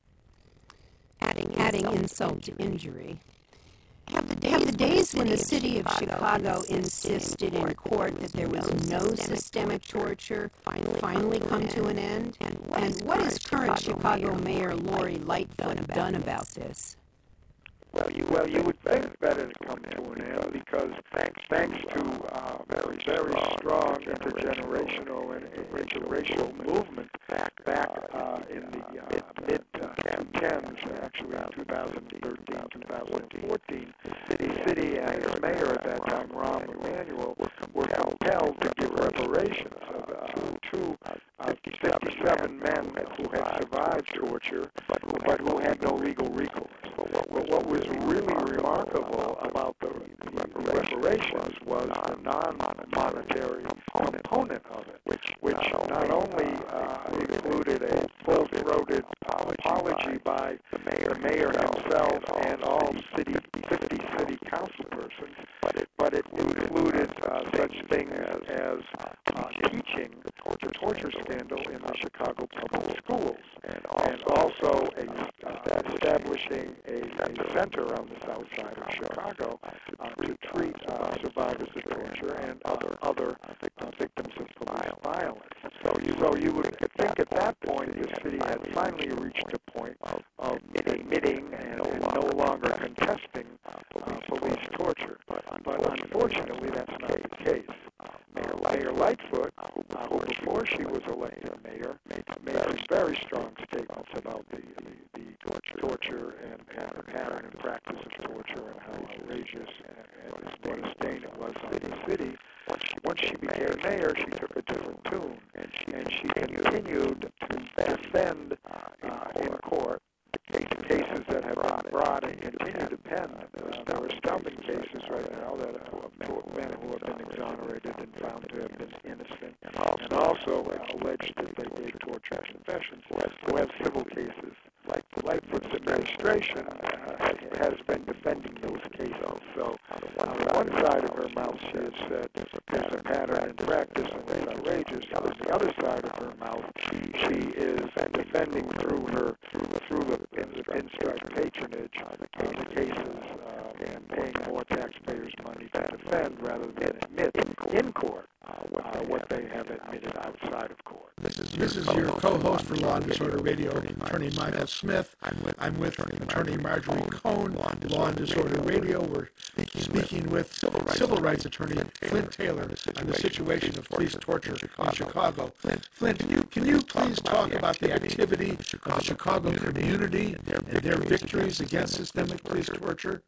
Adding, adding insult to injury. Have the, days, have the days when the city of Chicago insisted in court that there was no systemic torture finally come to an end? And what has current Chicago Mayor Lori Lightfoot done about this? Well, you well you would think that it had come to an end because thanks thanks to uh, very very strong intergenerational and interracial movement back back uh, in the uh, mid two tens, actually in two thousand thirteen, two thousand fourteen, the city and its mayor at that time, Rahm Emanuel, were compelled to give reparations of uh, two uh, fifty-seven men who had survived torture, but who, but who had no legal recourse. But what was really remarkable about the, the reparations was the non-monetary component of it, which, which not only uh, included a full-throated apology by the mayor, mayor himself and all city, fifty city councilpersons, but it, but it included uh, such things as uh, teaching the torture scandal in the Chicago public schools, and also a, uh, establishing a, a center on the south side of Chicago uh, to treat uh, survivors of torture and other other uh, victims of police violence. So you, so you would think at that point the city had finally reached a point of, of admitting and, and no longer contesting uh, police torture. But, but unfortunately, that's not the case. Mayor, Mayor Lightfoot, who, uh, who before she was elected mayor, made some very, very strong statements about the, the, the torture, torture and pattern, pattern and practice of torture and how outrageous and, and what a stain it was on the city. Once she, once she became mayor, she took a different tune, and she, and she continued to defend uh, in court the cases that have been brought and continue to pen. Uh, there are stumbling cases right now that uh, men who have been exonerated and found to have been innocent, and also uh, alleged that they gave torture confessions, who have civil cases. Like the Lightfoot's administration uh, has, has been defending those cases. So on the one side of her mouth, she has said there's a pattern and practice and it's outrageous. On the other side of her mouth, she, she is defending through her through the through the, the pinstripe patronage uh, the cases uh, and paying more taxpayers' money to defend rather than admit in court. uh, what they have admitted outside of court. This is your, this is your co-host for Law and Disorder Radio, Attorney Michael Smith. I'm with, I'm with Attorney Marjorie Cohn, Law and Disorder Radio. We're speaking with civil rights attorney Flint Taylor on the situation of police torture in Chicago. Flint, can you, can you please talk about the activity of the Chicago community and their victories against systemic police torture?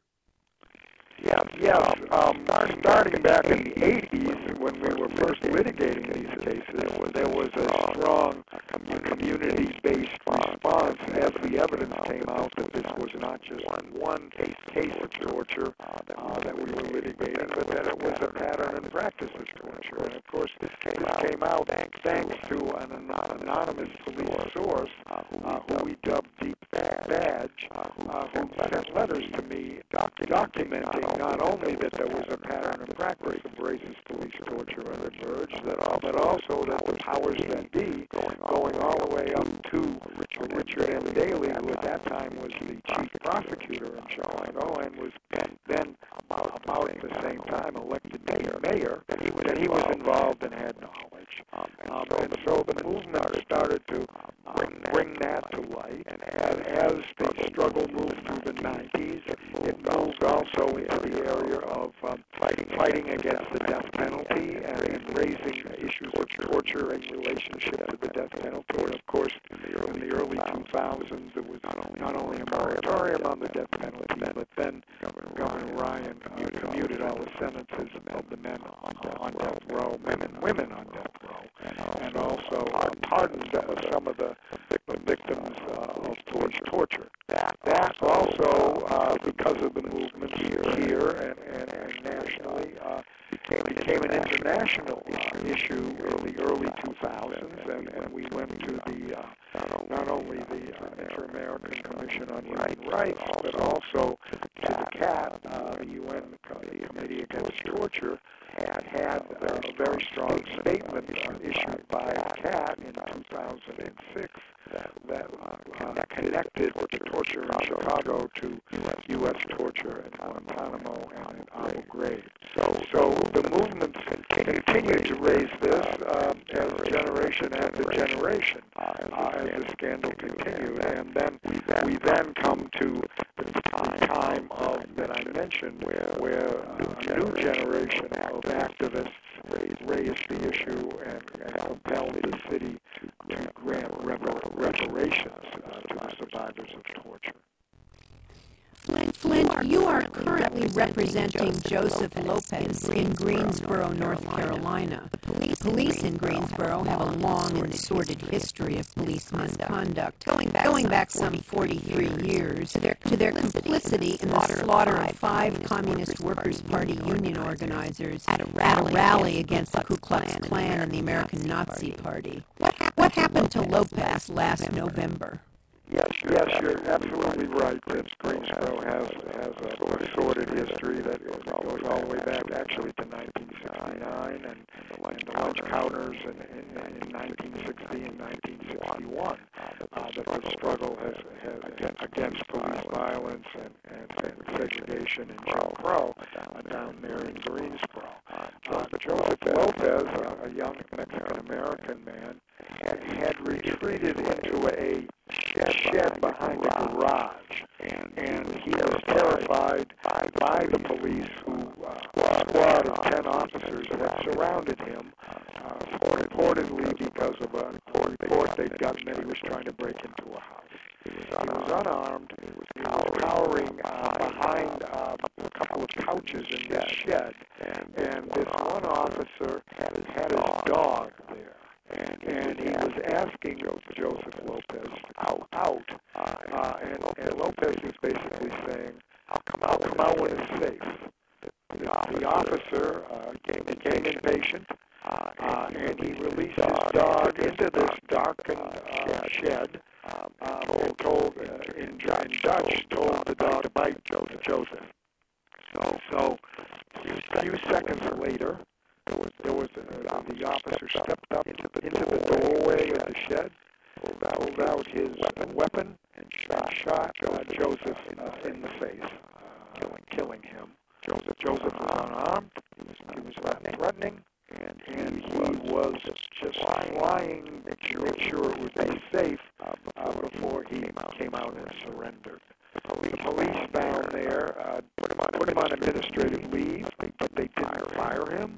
Yes, yes. Um, starting back in the eighties, when we were first litigating these cases, there was a strong community-based response as the evidence came out that this was not just one case, case of torture uh, that we were litigating, but that it was a pattern and practice of torture. And of course, this came out thanks to an anonymous police source uh, who we dubbed Deep Badge, uh, who sent letters to me documenting not only that there was a pattern and practice of racist police torture had emerged, but also that the powers that be, going all the way up to Richard M. Daley, who at that time was the chief prosecutor in Chicago and was then about at the same time elected mayor, that he was involved and had knowledge. Um, and so the movement started to bring that to light, and as the struggle moved through the nineties, it moved also into the area of um, fighting, fighting against the death penalty and, and raising issues of torture in relationship to the death penalty. And of course, in the early two thousands, there was not only a moratorium on the death penalty, but then Governor Ryan uh, commuted all the sentences of the men on, on death row, men and women on death row, and also uh, pardoned some of the, the victims uh, of police torture. That also, uh, because of the movement here, here and, and, and nationally, uh, became, became an international uh, issue in the early two thousands, and, and we went to the uh, not only the uh, Inter-American Commission on Human Rights, but also to the C A T, uh, the U N Committee Against Torture, had had a very strong statement uh, issued by C A T in two thousand six that uh, connected torture in Chicago to U S torture in Guantanamo and in Abu Ghraib. So, so the movements continued to raise this uh, as generation after generation uh, as the scandal continued, and then we then come to the time of that I mentioned, where where uh, a new generation of activists raised the issue and, and compelled the city to grant reparations uh, to the survivors of torture. Flint, Flint, you are currently representing Joseph Lopez in Greensboro, North Carolina. The police in Greensboro have a long and sordid history of police misconduct, going back, going back some forty-three years, to their, to their complicity in the slaughter of five Communist Workers' Party union organizers at a rally against the Ku Klux Klan and the American Nazi Party. What happened to Lopez last November? Yes, yes, you're absolutely right that Greensboro has has a sordid history that goes all the way back actually to nineteen sixty-nine and, and the lunch counters in, in, in nineteen sixty and nineteen sixty-one. Uh, that the struggle has, has against police violence and, and, and segregation in Jim Crow uh, down there in Greensboro. Uh, Joseph Lopez, uh, a young Mexican-American man, had, had retreated into a shed behind a garage, and, and he was terrified by the police, who uh, a squad of ten officers had surrounded him, uh, reportedly because of a report they'd gotten that he was trying to break into a house. He was unarmed. He was cowering uh, behind uh, a couple of couches in this shed, and this one officer had his dog there. And, and he was asking Joseph Lopez to go out, uh, and, and Lopez was basically saying, I'll come out, come out when it's safe. The, the officer uh, became, became impatient, uh, and he released his dog into this darkened uh, shed, uh, and told, uh, in, in Dutch, told the dog to bite Joseph. Joseph. So, so a few seconds later, There was, there was uh, the officer stepped up into the, into the doorway of the shed, pulled out, pulled out his weapon, weapon and shot, shot uh, Joseph uh, in the face, uh, killing, killing him. Joseph, Joseph was unarmed. He was, he was threatening, threatening, and, and he was just flying to make sure it would be safe uh, before he came out and surrendered. The police down there uh, put, him on, put him on administrative leave, but they didn't fire him.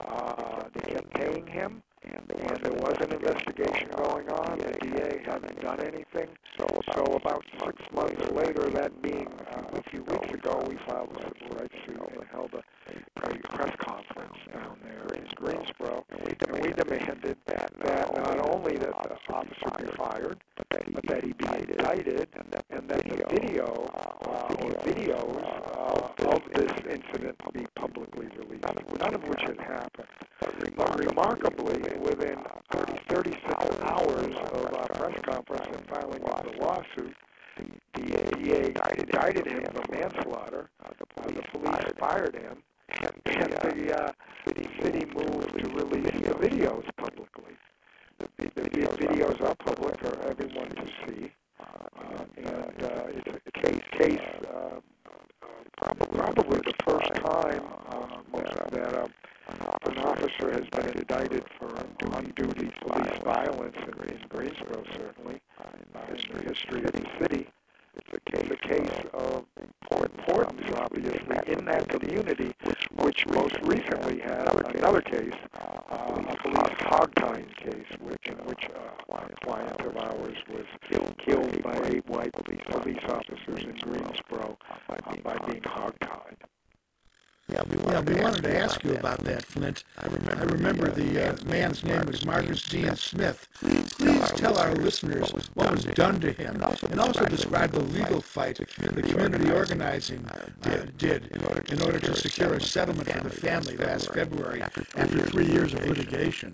Uh, they kept paying him, and there was an investigation going on. The D A hadn't done anything. So, so about six months later, that being uh, a few weeks ago, we filed a civil rights suit and held a, a press conference down there in Greensboro, and we demanded that, that not only that the officer be fired, but that he be indicted, and that, and that the video uh, or videos uh, of this incident be publicly released, none of which had happened. But remarkably, within thirty-six hours of our press conference and filing of the lawsuit, the D A indicted him of manslaughter. Uh, the police fired him, and the uh, city moved to release the videos publicly. The, the videos are public for everyone to see, uh, and uh, it's a case, case uh, probably, probably the first time uh, that, that uh, an officer has been indicted for doing duty police violence in, in Greensboro, certainly, uh, in the history of the city. It's a case, a case of importance, obviously, in that community, which most recently had another case, uh, a police hog-tying case, which, in which uh, a client of ours was killed by eight white police, police officers in Greensboro uh, by being hog-tied. Yeah, we wanted, yeah, we wanted to ask you about that, Flint. I remember, I remember the uh, man's name was Marcus Dean Smith. Please tell our listeners what was done to him, and also describe the legal fight the community organizing did, did in order to secure a settlement for the family last February after three years of litigation.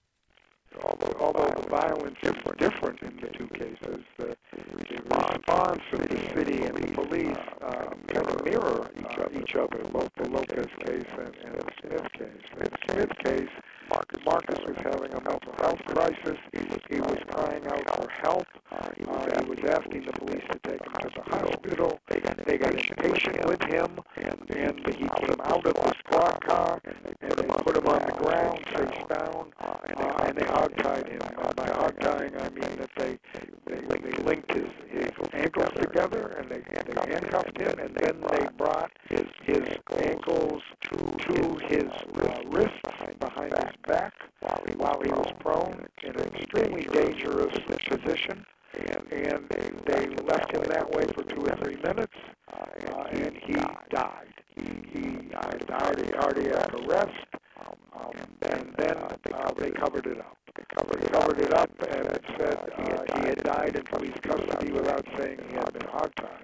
Although, although the violence is different in the two cases, the, the response of the city and the police uh, kind of mirror each other, each other, both the Lopez case and, and the Smith case. In the Smith case, Marcus, Marcus was having a mental health crisis. He was, he was crying out for help. Uh, he, was uh, he was asking the police to take him to the hospital. They got, they got impatient with him, and, and he came out of the squad car, and they put him on the ground, face down, uh, and they hog-tied him. Uh, by hog-tying, I mean that they, they, they linked his, his ankles together, and they, they handcuffed him, and then they brought his, his ankles to his uh, wrists behind his back while he, while he was prone in an extremely dangerous position, and, and they, they left him that way for two or three minutes, uh, and he died. He, he uh, died of cardiac arrest, um, and then uh, they covered it up. They covered, covered it up, and it said uh, he had died in police custody without saying he had been hog-tied.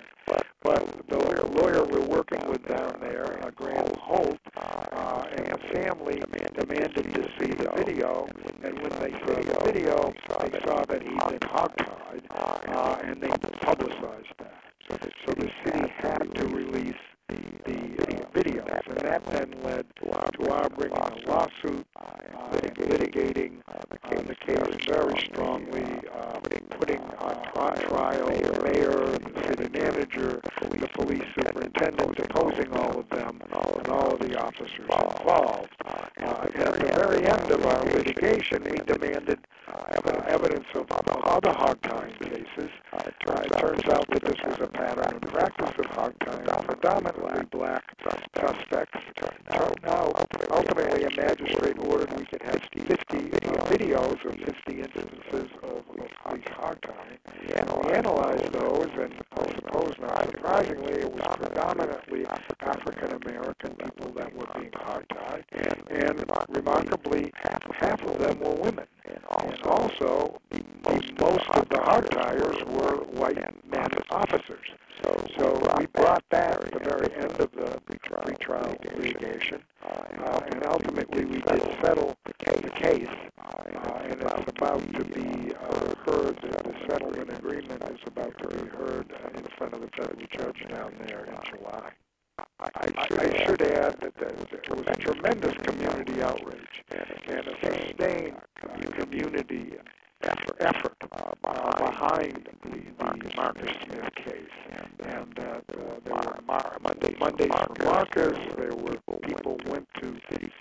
But the lawyer we're working with down there, uh, Graham Holt, uh, and the family demanded to see the video, and when they saw the video, they saw that he'd been hog-tied, uh, and they publicized that. So the, so the city had to release the, the uh, videos, and that then led to our, to our bringing a lawsuit, uh, and litigating uh, the case very strongly, uh, putting on trial the mayor, the city manager, the police superintendent, deposing all of them, and all of the officers involved. Uh, and at the very end of our litigation, we demanded uh, evidence of other hog-tying cases. Uh, it turns out that this was a pattern and practice of hog-tying, predominantly black suspects. Now, ultimately, a magistrate ordered we could have fifty uh, videos of fifty instances of, of police hog-tying. And we analyzed those, and I suppose not surprisingly, it was predominantly African-American people that were being hog-tied, and remarkably, half of them were women. And also, the, most of the hog-tiers were white men officers. So, so we brought that at the very end of the pretrial litigation, uh, and ultimately we did settle the case, uh, and it's about to be uh, heard, the settlement agreement is about to be heard uh, in front of the federal judge down there in July. I, I, I should add that there was a tremendous community outrage and a sustained community effort, effort uh, behind the, the Marcus Smith case. And uh, uh, there were Mar- Mondays, Mondays for Marcus. There were people went to city, city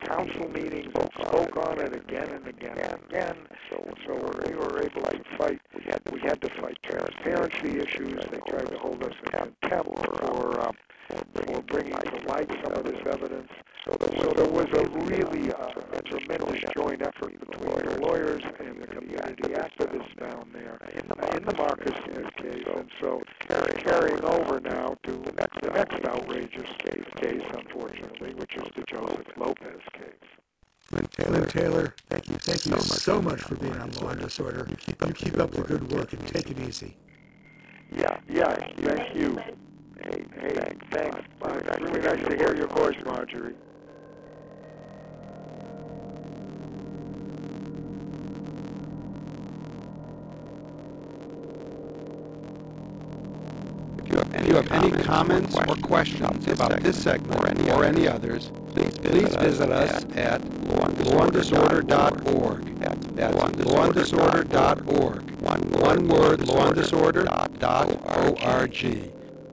council meetings and spoke on it again and again and again. And so we were able to fight. We had we had to fight transparency issues. They tried to hold us in contempt for uh, for bringing to light some of this evidence. So there was a really uh, a tremendous joint effort between the lawyers and the community activists down there in the, in the Marcus Smith case. And so it's carrying over now to the next, the next outrageous case, case, unfortunately, which is the Joseph Lopez case. Lynn Taylor, Lynn Taylor, thank you, thank you so much for being on Law and Disorder. You keep up, you keep up the good work and take it easy. Yeah, yeah, thank you. Hey, hey, thanks. thanks. Uh, it's really nice to hear your voice, Marjorie. If you have any comments or questions about this segment or any, or any others, please visit us at law and disorder dot org. That's law and disorder dot org. One word, law and disorder dot org.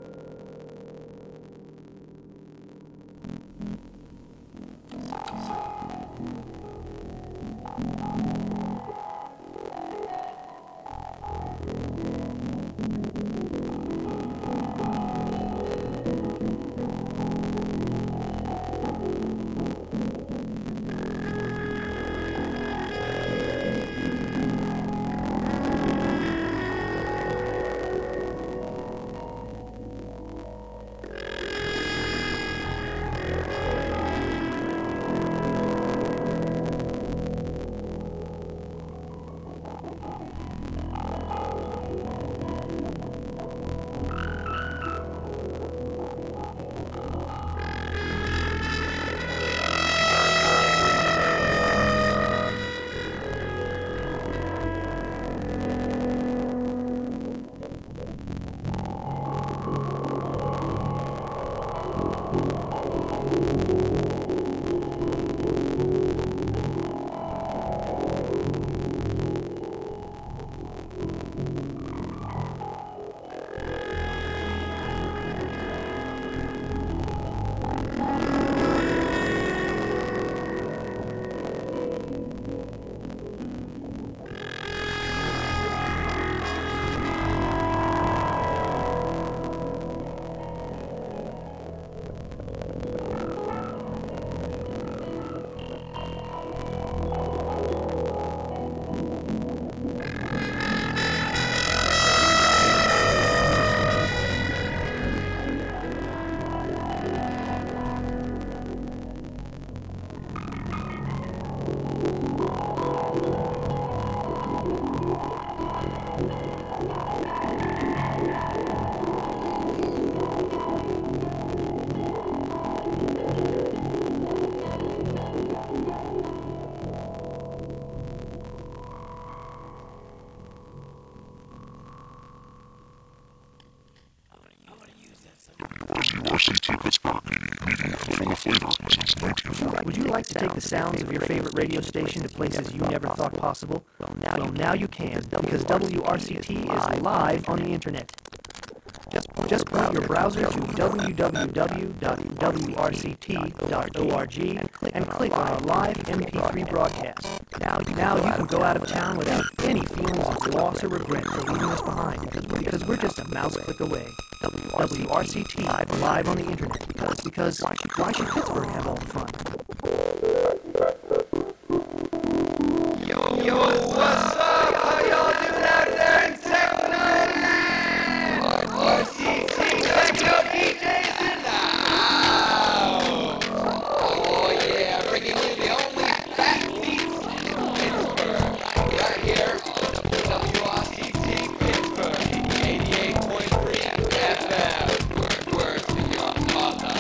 Would you like to take the sounds of your favorite radio station to places you never thought possible? Well, now you can, because W R C T is live on the internet. Just, just point your browser to w w w dot w r c t dot org and click on our live M P three broadcast. Now, now you can go out of town without any feelings of loss or regret for leaving us behind, because we're just a mouse click away. W R C T live on the internet, because, because why should, why should Pittsburgh have all the fun? Yo, yo, what's up? How y'all doing out there in Techno? R C T Techno D Js in the house. Oh yeah, bringing you the only fat beats in Pittsburgh. Right here on W R C T Pittsburgh, eighty-eight point three F M. Word, word to your mother.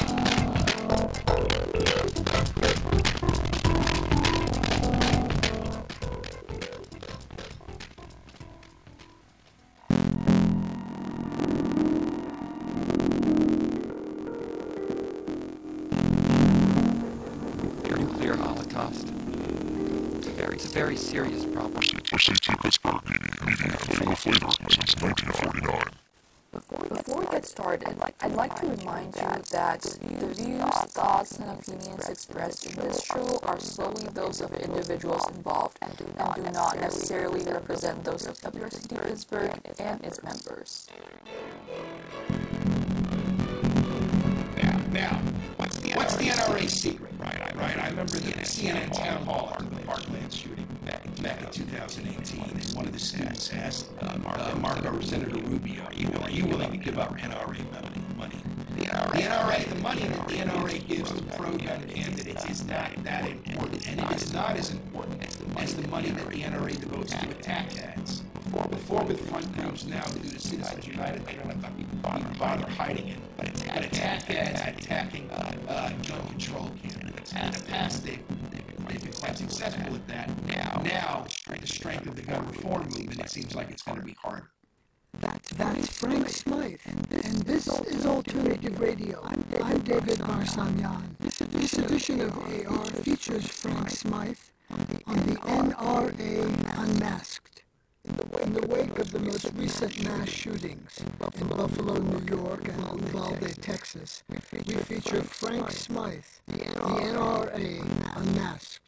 Nuclear holocaust. It's a very, it's a very serious problem. R C T Pittsburgh media, media full of flavor since nineteen forty-nine. Before it gets started, I'd like to remind you that the views, thoughts, and opinions expressed in this show are solely those of individuals involved and do not necessarily represent those of W R C T Pittsburgh and its members. Now, now, what's the, what's the N R A secret? Right, I, right. I remember the C N N town hall after the Parkland shooting back, back in two thousand eighteen, and one of the students asked uh, uh, Marco Representative Rubio, are you, are you willing to give up N R A money? money? The N R A, the money that the N R A gives to pro-gun candidates is not that important, and it is not as important as the, as the money that the N R A devotes to attack ads. Before, before with front groups, now due to Citizens United, they don't have to even bother hiding it. But attack, attack ads, attacking uh, uh, gun control candidates. In the past, they've, they've been quite successful at that. Now, now, the strength of the gun reform movement, it seems like it's going to be harder. That's, that's Frank Smythe, and this is Alternative Radio. I'm David Barsamian. This edition of A R features Frank Smythe on the N R A Unmasked. In the wake of the most recent mass shootings in Buffalo, New York, and Uvalde, Texas, we feature Frank Smythe, the N R A Unmasked.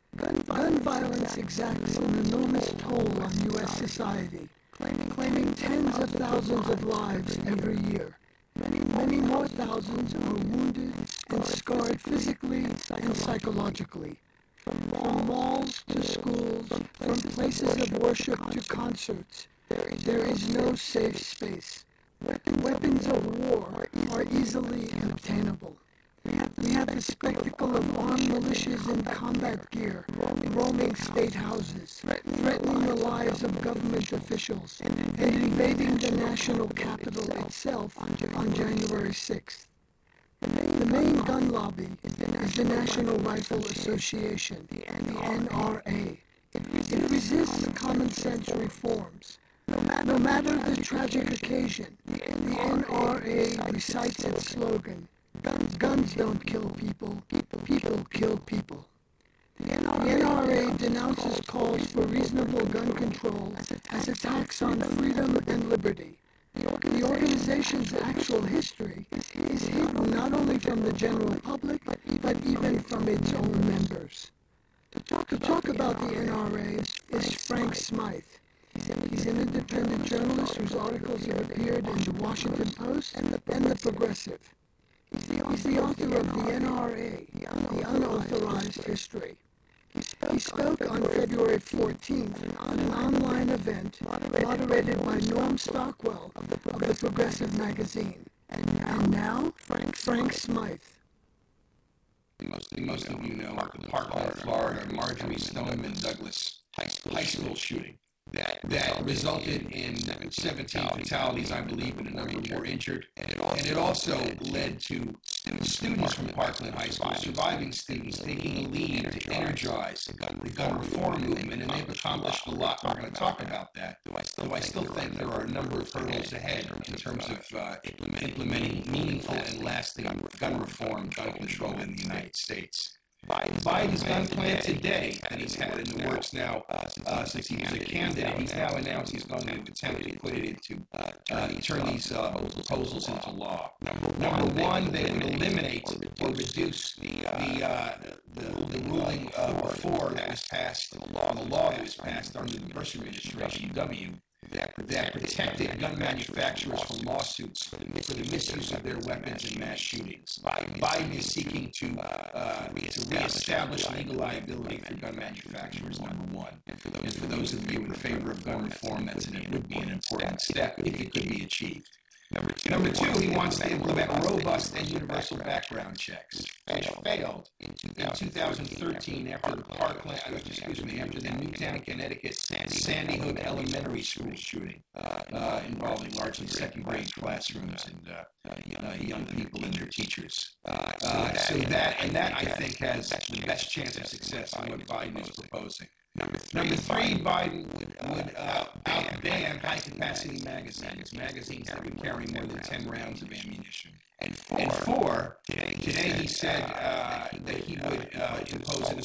Gun violence exacts an enormous toll on U S society, claiming tens of thousands of lives every year. Many, many more thousands are wounded and scarred physically and psychologically. From malls to schools, from places of worship to concerts, there is no safe space. Weapons of war are easily obtainable. We have the spectacle of armed militias in combat gear roaming state houses, threatening the lives of government officials, and invading the national capital itself on January sixth. The main gun lobby is the National Rifle Association, the N R A. It resists common sense reforms. No matter the tragic occasion, the N R A recites its slogan, Guns, guns don't kill people, people, people kill people. The N R A denounces calls for reasonable gun control as attacks on freedom and liberty. The organization's actual history is hidden not only from the general public, but even from its own members. To talk, to talk about the N R A is Frank Smythe. He's an independent journalist whose articles have appeared in the Washington Post and the, and the Progressive. He's the, he's the author of the N R A, The Unauthorized History. He spoke, he spoke on February fourteenth at an online event moderated by Norm Stockwell of the Progressive magazine. And now, and now Frank, Frank Smythe. Most, most of you know Parkland, Florida, Marjorie Stoneman Douglas high school, high school shooting. That, that resulted in seventeen fatalities, I believe, and a number more injured. And it also, and it also led to students from Parkland High School, surviving students, taking a lead to energize the gun, the gun reform movement, and they've accomplished a lot. We're going to talk about that. Though I still, I still think there are a number of hurdles ahead in terms of uh, implementing meaningful and lasting gun reform, gun control in the United States. Biden's gun plan today that he's had in the works now uh, since he was a candidate. He's now announced he's going to attempt to put it into, uh, uh, turn these uh, proposals into law. Number one, they would eliminate or reduce the the, uh, the, the ruling uh, before that was passed, the law, the law that was passed under the Bush administration, W, that, that protected gun manufacturers from lawsuits for the, for the misuse of their weapons in mass shootings. Biden, Biden is seeking to, uh, to reestablish legal liability for gun manufacturers, number one. And for those, and for those of you in favor of gun reform, that's an, it would be an important step if it could be achieved. Number two, Number two, he wants to implement robust and universal background checks, which failed in two thousand thirteen after the Parkland, excuse me, after the Newtown, Connecticut Sandy Hook Elementary School shooting uh, uh, involving largely second-grade classrooms and uh, uh, young people and their teachers. Uh, uh, so that, and that, I think, has the best chance of success on what Biden is proposing. Number three, Number three Biden would, would uh, out-ban high-capacity magazines, magazines that would carry more than ten rounds of ammunition. And four, and four today, today he said uh, that he would uh, impose an